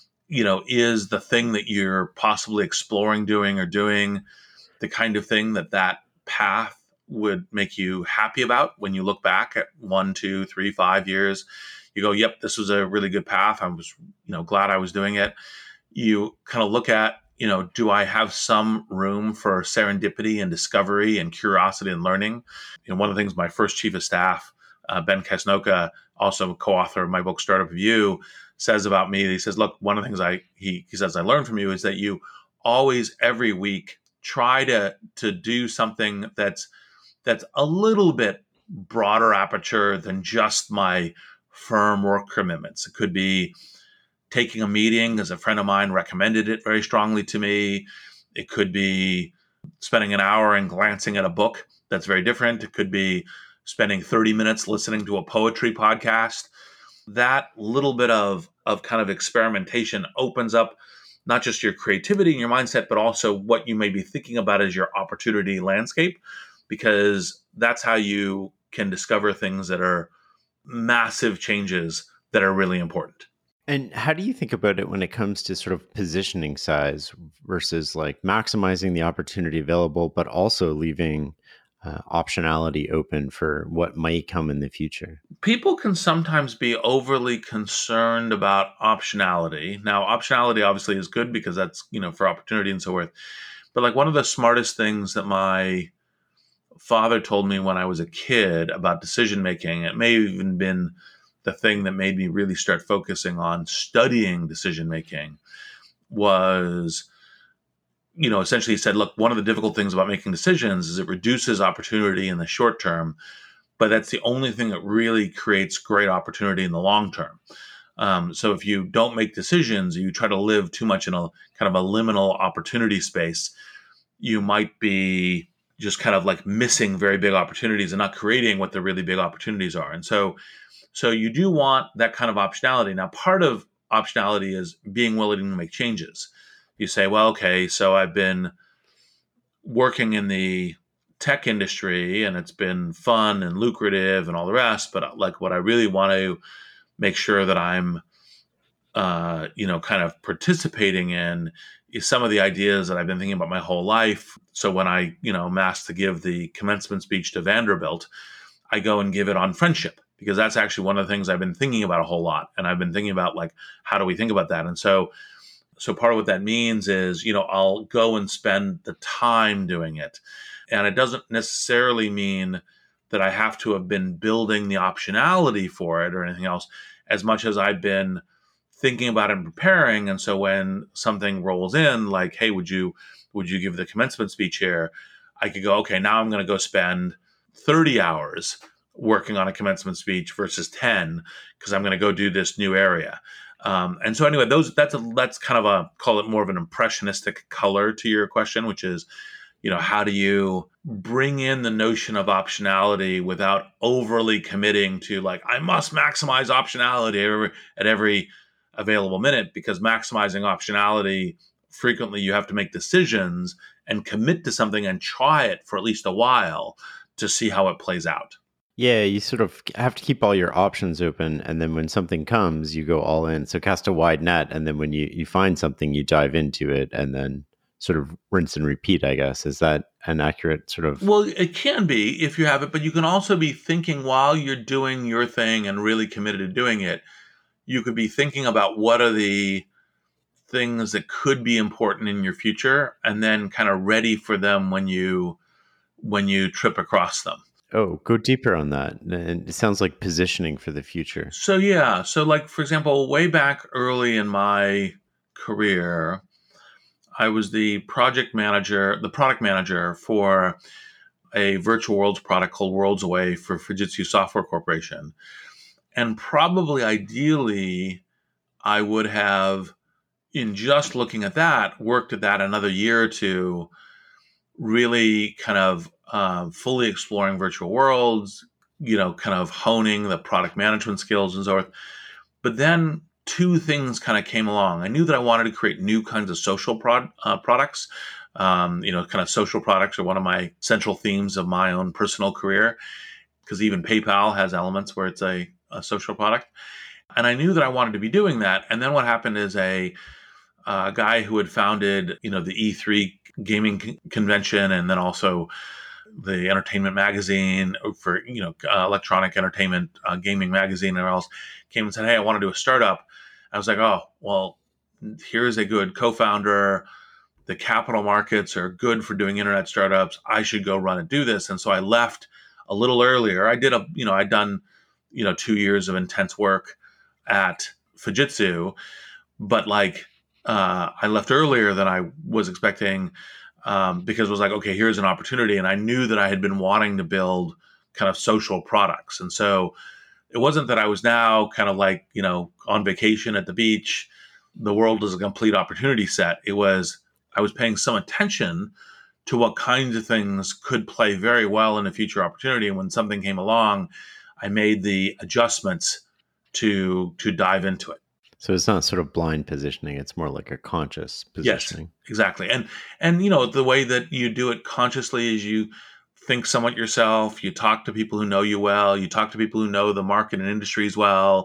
is the thing that you're possibly exploring doing the kind of thing that path would make you happy about when you look back at 1, 2, 3, 5 years. You go, yep, this was a really good path. I was, glad I was doing it. You kind of look at, do I have some room for serendipity and discovery and curiosity and learning? One of the things my first chief of staff, Ben Kasnoka, also co-author of my book, Startup Review, says about me. He says, look, one of the things he says I learned from you is that you always, every week, try to do something that's a little bit broader aperture than just my firm work commitments. It could be taking a meeting because a friend of mine recommended it very strongly to me. It could be spending an hour and glancing at a book that's very different. It could be spending 30 minutes listening to a poetry podcast. That little bit of kind of experimentation opens up not just your creativity and your mindset, but also what you may be thinking about as your opportunity landscape, because that's how you can discover things that are massive changes that are really important. And how do you think about it when it comes to sort of positioning size versus like maximizing the opportunity available, but also leaving optionality open for what might come in the future? People can sometimes be overly concerned about optionality. Now, optionality obviously is good because that's, for opportunity and so forth. But like one of the smartest things that my father told me when I was a kid about decision making, it may have even been the thing that made me really start focusing on studying decision making, was, essentially he said, look, one of the difficult things about making decisions is it reduces opportunity in the short term, but that's the only thing that really creates great opportunity in the long term. So if you don't make decisions, you try to live too much in a kind of a liminal opportunity space, you might be just kind of like missing very big opportunities and not creating what the really big opportunities are. And so you do want that kind of optionality. Now, part of optionality is being willing to make changes. You say, well, okay, so I've been working in the tech industry and it's been fun and lucrative and all the rest, but like what I really want to make sure that I'm, kind of participating in is some of the ideas that I've been thinking about my whole life. So when I, am asked to give the commencement speech to Vanderbilt, I go and give it on friendship, because that's actually one of the things I've been thinking about a whole lot. And I've been thinking about like, how do we think about that? And so part of what that means is, I'll go and spend the time doing it. And it doesn't necessarily mean that I have to have been building the optionality for it or anything else, as much as I've been thinking about it and preparing. And so when something rolls in, like, hey, would you give the commencement speech here? I could go, okay, now I'm going to go spend 30 hours working on a commencement speech versus 10, because I'm going to go do this new area. And so anyway, that's kind of call it more of an impressionistic color to your question, which is, how do you bring in the notion of optionality without overly committing to like, I must maximize optionality at every available minute, because maximizing optionality, frequently you have to make decisions and commit to something and try it for at least a while to see how it plays out. Yeah, you sort of have to keep all your options open, and then when something comes, you go all in. So cast a wide net, and then when you find something, you dive into it, and then sort of rinse and repeat, I guess. Is that an accurate sort of... Well, it can be if you have it, but you can also be thinking while you're doing your thing and really committed to doing it, you could be thinking about what are the things that could be important in your future, and then kind of ready for them when you trip across them. Oh, go deeper on that. And it sounds like positioning for the future. So yeah, so like for example, way back early in my career, I was the product manager for a virtual worlds product called Worlds Away for Fujitsu Software Corporation. And probably ideally, I would have, in just looking at that, worked at that another year or two, really kind of fully exploring virtual worlds, kind of honing the product management skills and so forth. But then two things kind of came along. I knew that I wanted to create new kinds of social products. Kind of social products are one of my central themes of my own personal career, because even PayPal has elements where it's a social product. And I knew that I wanted to be doing that. And then what happened is a guy who had founded, the E3 gaming convention, and then also the entertainment magazine for, electronic entertainment gaming magazine and else, came and said, "Hey, I want to do a startup." I was like, "Oh, well, here's a good co-founder. The capital markets are good for doing internet startups. I should go run and do this." And so I left a little earlier. I'd done, 2 years of intense work at Fujitsu, but I left earlier than I was expecting, because it was like, okay, here's an opportunity. And I knew that I had been wanting to build kind of social products. And so it wasn't that I was now kind of on vacation at the beach. The world is a complete opportunity set. It was, I was paying some attention to what kinds of things could play very well in a future opportunity. And when something came along, I made the adjustments to dive into it. So it's not sort of blind positioning. It's more like a conscious positioning. Yes, exactly. And the way that you do it consciously is you think somewhat yourself. You talk to people who know you well. You talk to people who know the market and industries well.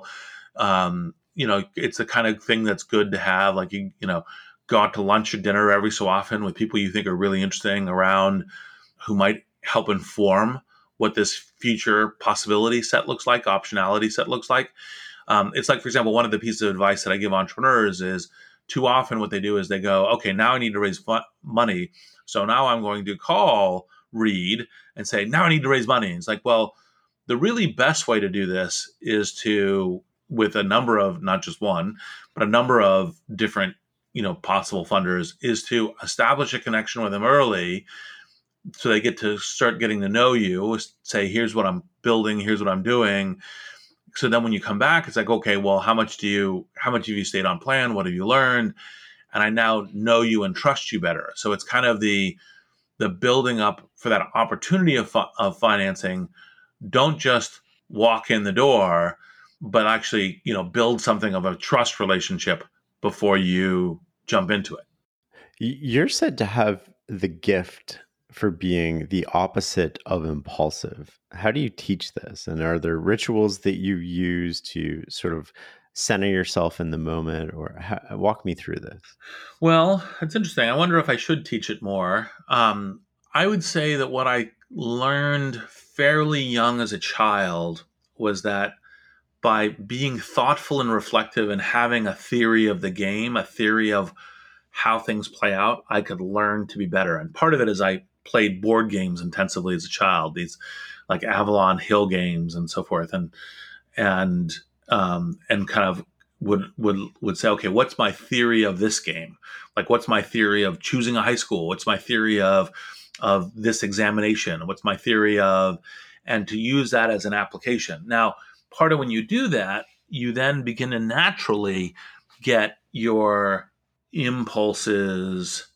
It's the kind of thing that's good to have. Like go out to lunch or dinner every so often with people you think are really interesting around, who might help inform what this future possibility set looks like, optionality set looks like. It's like, for example, one of the pieces of advice that I give entrepreneurs is, too often what they do is they go, okay, now I need to raise money. So now I'm going to call Reed and say, now I need to raise money. And it's like, well, the really best way to do this is to, with a number of, not just one, but a number of different, possible funders, is to establish a connection with them early, so they get to start getting to know you, say, here's what I'm building, here's what I'm doing. So then when you come back, it's like, okay, well, how much have you stayed on plan? What have you learned? And I now know you and trust you better. So it's kind of the building up for that opportunity of financing. Don't just walk in the door, but actually, build something of a trust relationship before you jump into it. You're said to have the gift for being the opposite of impulsive. How do you teach this? And are there rituals that you use to sort of center yourself in the moment, or walk me through this? Well, it's interesting. I wonder if I should teach it more. I would say that what I learned fairly young as a child was that by being thoughtful and reflective and having a theory of the game, a theory of how things play out, I could learn to be better. And part of it is I played board games intensively as a child, these like Avalon Hill games and so forth, and kind of would say, okay, what's my theory of this game? Like, what's my theory of choosing a high school? What's my theory of this examination? What's my theory of, and to use that as an application. Now, part of when you do that, you then begin to naturally get your impulses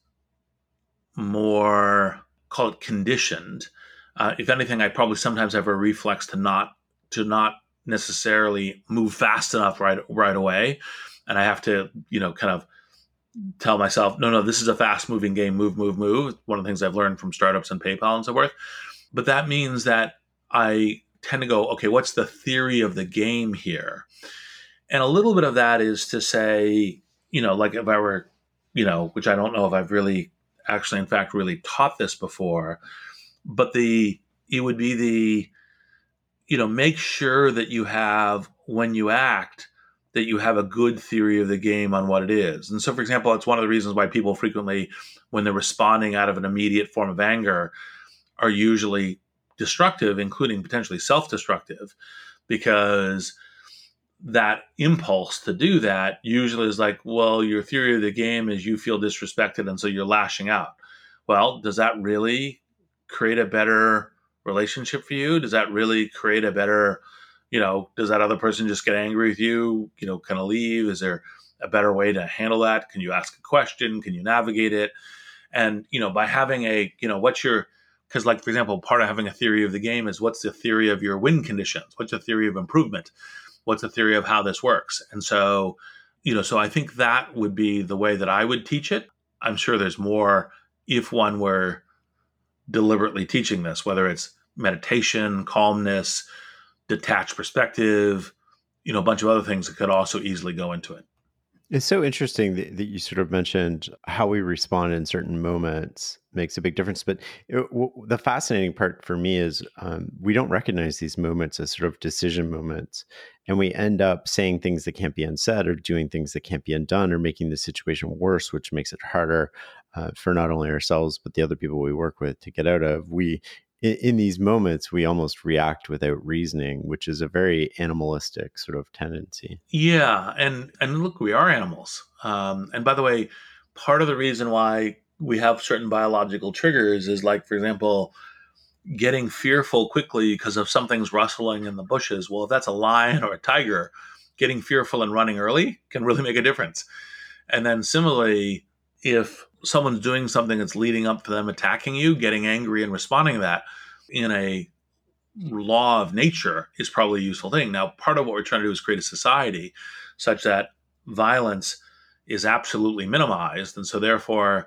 more, call it conditioned. If anything, I probably sometimes have a reflex to not necessarily move fast enough right away, and I have to kind of tell myself, no, this is a fast moving game. Move. One of the things I've learned from startups and PayPal and so forth. But that means that I tend to go, okay, what's the theory of the game here? And a little bit of that is to say, like if I were, which I don't know if I've really actually, in fact, really taught this before, but it would be make sure that you have, when you act, that you have a good theory of the game on what it is. And so, for example, it's one of the reasons why people frequently, when they're responding out of an immediate form of anger, are usually destructive, including potentially self-destructive, because that impulse to do that usually is like, well, your theory of the game is you feel disrespected, and so you're lashing out. Well, does that really create a better relationship for you? Does that really create a better, does that other person just get angry with you, kind of leave? Is there a better way to handle that? Can you ask a question? Can you navigate it? And, by having because like, for example, part of having a theory of the game is what's the theory of your win conditions? What's the theory of improvement? What's the theory of how this works? And so, so I think that would be the way that I would teach it. I'm sure there's more if one were deliberately teaching this, whether it's meditation, calmness, detached perspective, a bunch of other things that could also easily go into it. It's so interesting that you sort of mentioned how we respond in certain moments makes a big difference. But the fascinating part for me is we don't recognize these moments as sort of decision moments. And we end up saying things that can't be unsaid or doing things that can't be undone or making the situation worse, which makes it harder for not only ourselves, but the other people we work with to get out of. In these moments, we almost react without reasoning, which is a very animalistic sort of tendency. Yeah, and look, we are animals. And by the way, part of the reason why we have certain biological triggers is, like, for example, getting fearful quickly because of something's rustling in the bushes. Well, if that's a lion or a tiger, getting fearful and running early can really make a difference. And then similarly, if someone's doing something that's leading up to them attacking you, getting angry and responding to that in a law of nature is probably a useful thing. Now, part of what we're trying to do is create a society such that violence is absolutely minimized. And so therefore,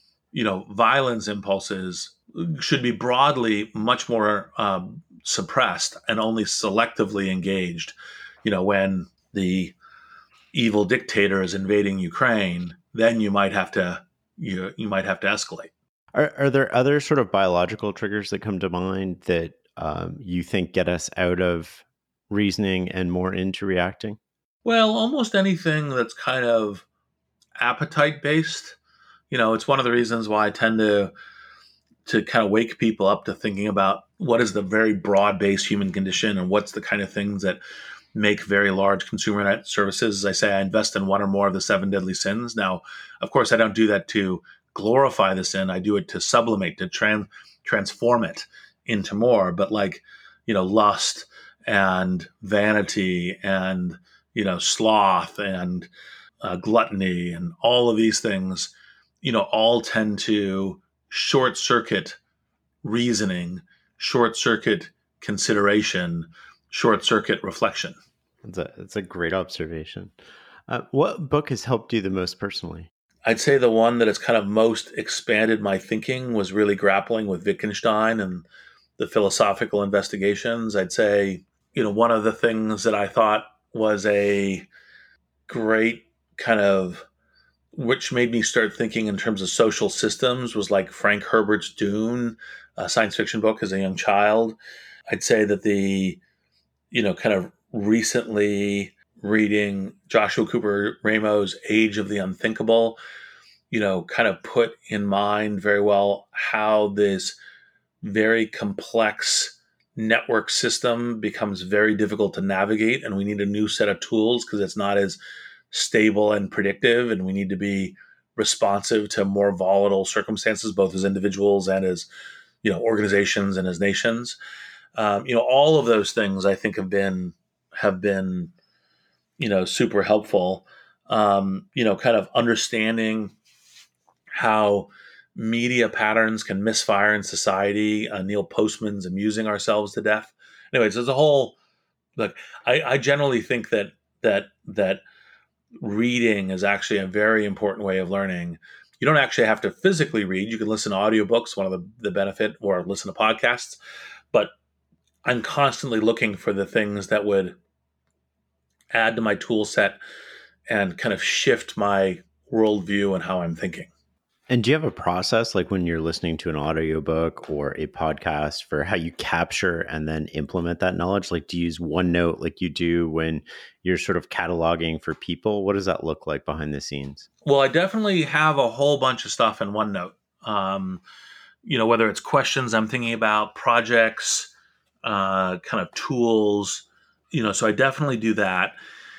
violence impulses should be broadly much more suppressed and only selectively engaged. When the evil dictator is invading Ukraine, then you might have to escalate. Are there other sort of biological triggers that come to mind that you think get us out of reasoning and more into reacting? Well, almost anything that's kind of appetite based. It's one of the reasons why I tend to kind of wake people up to thinking about what is the very broad based human condition and what's the kind of things that make very large consumer net services. As I say, I invest in one or more of the 7 deadly sins. Now, of course, I don't do that to glorify the sin. I do it to sublimate, to transform it into more. But like, lust and vanity and, sloth and gluttony and all of these things, all tend to short circuit reasoning, short circuit consideration, short circuit reflection. That's a great observation. What book has helped you the most personally? I'd say the one that has kind of most expanded my thinking was really grappling with Wittgenstein and the philosophical investigations. I'd say, one of the things that I thought was a great kind of, which made me start thinking in terms of social systems, was like Frank Herbert's Dune, a science fiction book as a young child. I'd say that kind of recently reading Joshua Cooper Ramo's Age of the Unthinkable, kind of put in mind very well how this very complex network system becomes very difficult to navigate, and we need a new set of tools because it's not as stable and predictive, and we need to be responsive to more volatile circumstances, both as individuals and as organizations and as nations. All of those things I think have been super helpful. Kind of understanding how media patterns can misfire in society. Neil Postman's Amusing Ourselves to Death. Anyways, there's a whole look. I generally think that reading is actually a very important way of learning. You don't actually have to physically read. You can listen to audiobooks, one of the benefit, or listen to podcasts. But I'm constantly looking for the things that would add to my tool set and kind of shift my worldview and how I'm thinking. And do you have a process, like when you're listening to an audiobook or a podcast, for how you capture and then implement that knowledge? Like, do you use OneNote like you do when you're sort of cataloging for people? What does that look like behind the scenes? Well, I definitely have a whole bunch of stuff in OneNote. whether it's questions I'm thinking about, projects, kind of tools, so I definitely do that.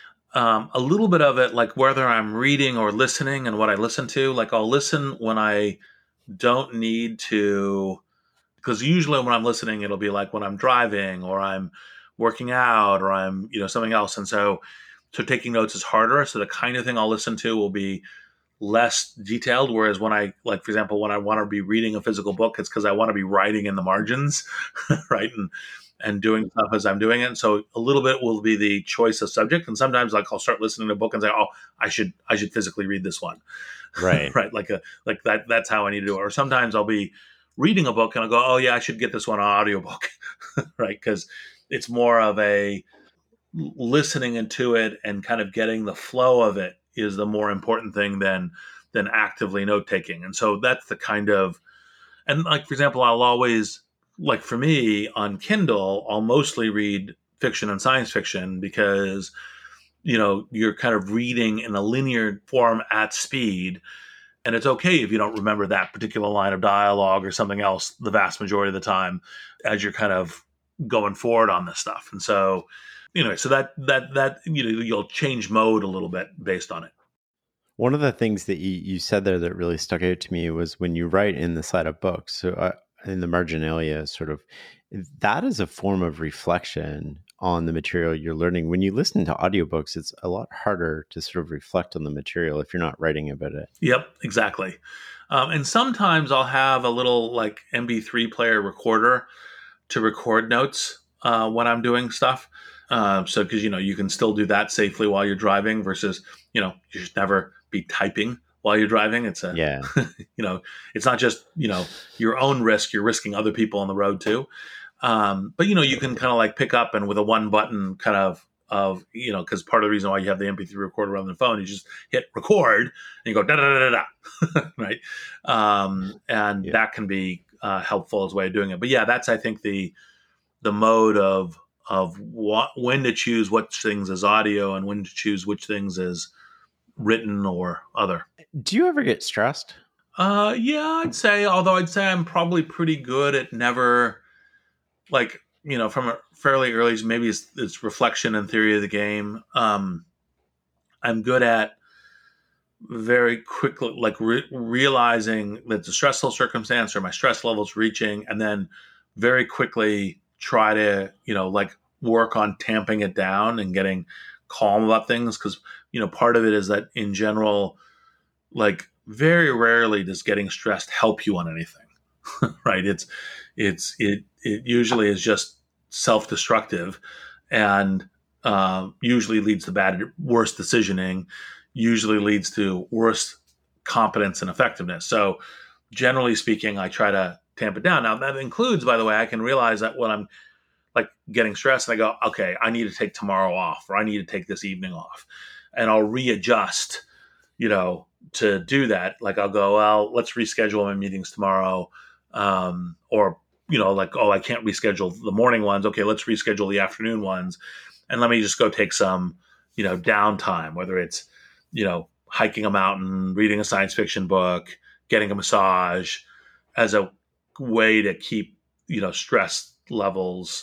A little bit of it, like whether I'm reading or listening and what I listen to, like I'll listen when I don't need to, because usually when I'm listening, it'll be like when I'm driving or I'm working out or I'm, something else. And so taking notes is harder. So the kind of thing I'll listen to will be less detailed. Whereas when I, like, for example, when I want to be reading a physical book, it's because I want to be writing in the margins, right? And doing stuff as I'm doing it. So a little bit will be the choice of subject. And sometimes like I'll start listening to a book and say, oh, I should physically read this one. Right. Right. Like that's how I need to do it. Or sometimes I'll be reading a book and I'll go, oh yeah, I should get this one on audiobook. Right. Because it's more of a listening into it and kind of getting the flow of it is the more important thing than actively note taking. And so that's the kind of, and like, for example, I'll always, like for me on Kindle, I'll mostly read fiction and science fiction because, you're kind of reading in a linear form at speed. And it's okay if you don't remember that particular line of dialogue or something else the vast majority of the time as you're kind of going forward on this stuff. And so, so that you'll change mode a little bit based on it. One of the things that you said there that really stuck out to me was when you write in the side of books, so in the marginalia, sort of, that is a form of reflection on the material you're learning. When you listen to audiobooks, it's a lot harder to sort of reflect on the material if you're not writing about it. Yep, exactly. And sometimes I'll have a little like MP3 player recorder to record notes when I'm doing stuff. So, because, you can still do that safely while you're driving versus, you should never be typing while you're driving. It's Yeah. It's not just, your own risk, you're risking other people on the road too. But, you can kind of like pick up and with a one button kind of, because part of the reason why you have the MP3 recorder on the phone, you just hit record and you go da da da da da, right? And that can be helpful as a way of doing it. But yeah, that's, I think, the mode of when to choose which things as audio and when to choose which things as written or other. Do you ever get stressed? Yeah, although I'd say I'm probably pretty good at never, like, from a fairly early age, maybe it's reflection and theory of the game. I'm good at very quickly, like realizing that it's a stressful circumstance or my stress level's reaching, and then very quickly try to, like work on tamping it down and getting calm about things. Cause, part of it is that in general, like very rarely does getting stressed help you on anything, right? It usually is just self-destructive and usually leads to worse decisioning, usually leads to worse competence and effectiveness. So generally speaking, I try to tamp it down. Now that includes, by the way, I can realize that when I'm like getting stressed and I go, okay, I need to take tomorrow off or I need to take this evening off, and I'll readjust, to do that. Like I'll go, well, let's reschedule my meetings tomorrow. Or, like, oh, I can't reschedule the morning ones. Okay, let's reschedule the afternoon ones. And let me just go take some, downtime, whether it's, hiking a mountain, reading a science fiction book, getting a massage, as a way to keep, stress levels,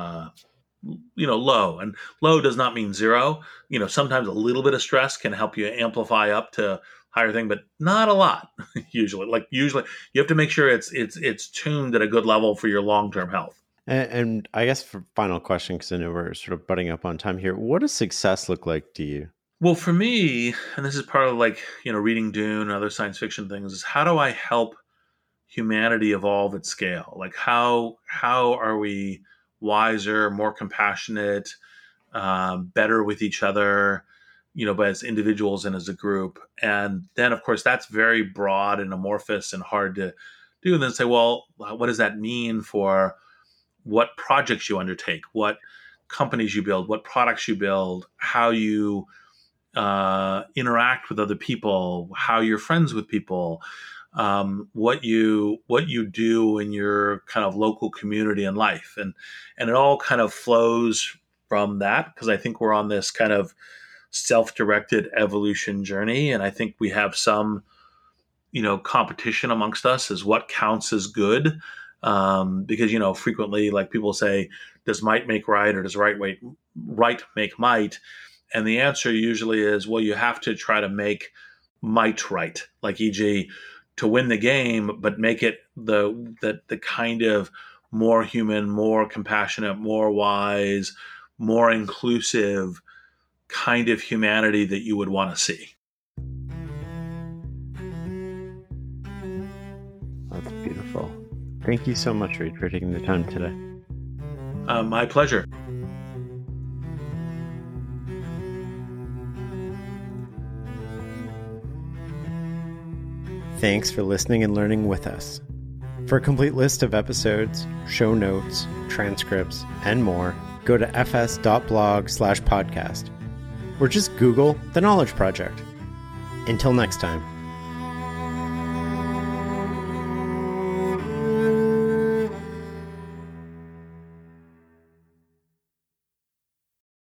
low. And low does not mean zero. Sometimes a little bit of stress can help you amplify up to higher thing, but not a lot. Usually you have to make sure it's tuned at a good level for your long-term health. And I guess for final question, because I know we're sort of butting up on time here, what does success look like to you? Well, for me, and this is part of like, reading Dune and other science fiction things, is how do I help humanity evolve at scale? Like how are we wiser, more compassionate, better with each other, but as individuals and as a group? And then, of course, that's very broad and amorphous and hard to do. And then say, well, what does that mean for what projects you undertake, what companies you build, what products you build, how you interact with other people, how you're friends with people, what you do in your kind of local community and life, and it all kind of flows from that, because I think we're on this kind of self-directed evolution journey, and I think we have some competition amongst us is what counts as good. Because, frequently, like, people say, does might make right, or does right make might? And the answer usually is, well, you have to try to make might right, like, e.g., to win the game, but make it the kind of more human, more compassionate, more wise, more inclusive kind of humanity that you would want to see. That's beautiful. Thank you so much, Reid, for taking the time today. My pleasure. Thanks for listening and learning with us. For a complete list of episodes, show notes, transcripts, and more, go to fs.blog/podcast, or just Google The Knowledge Project. Until next time.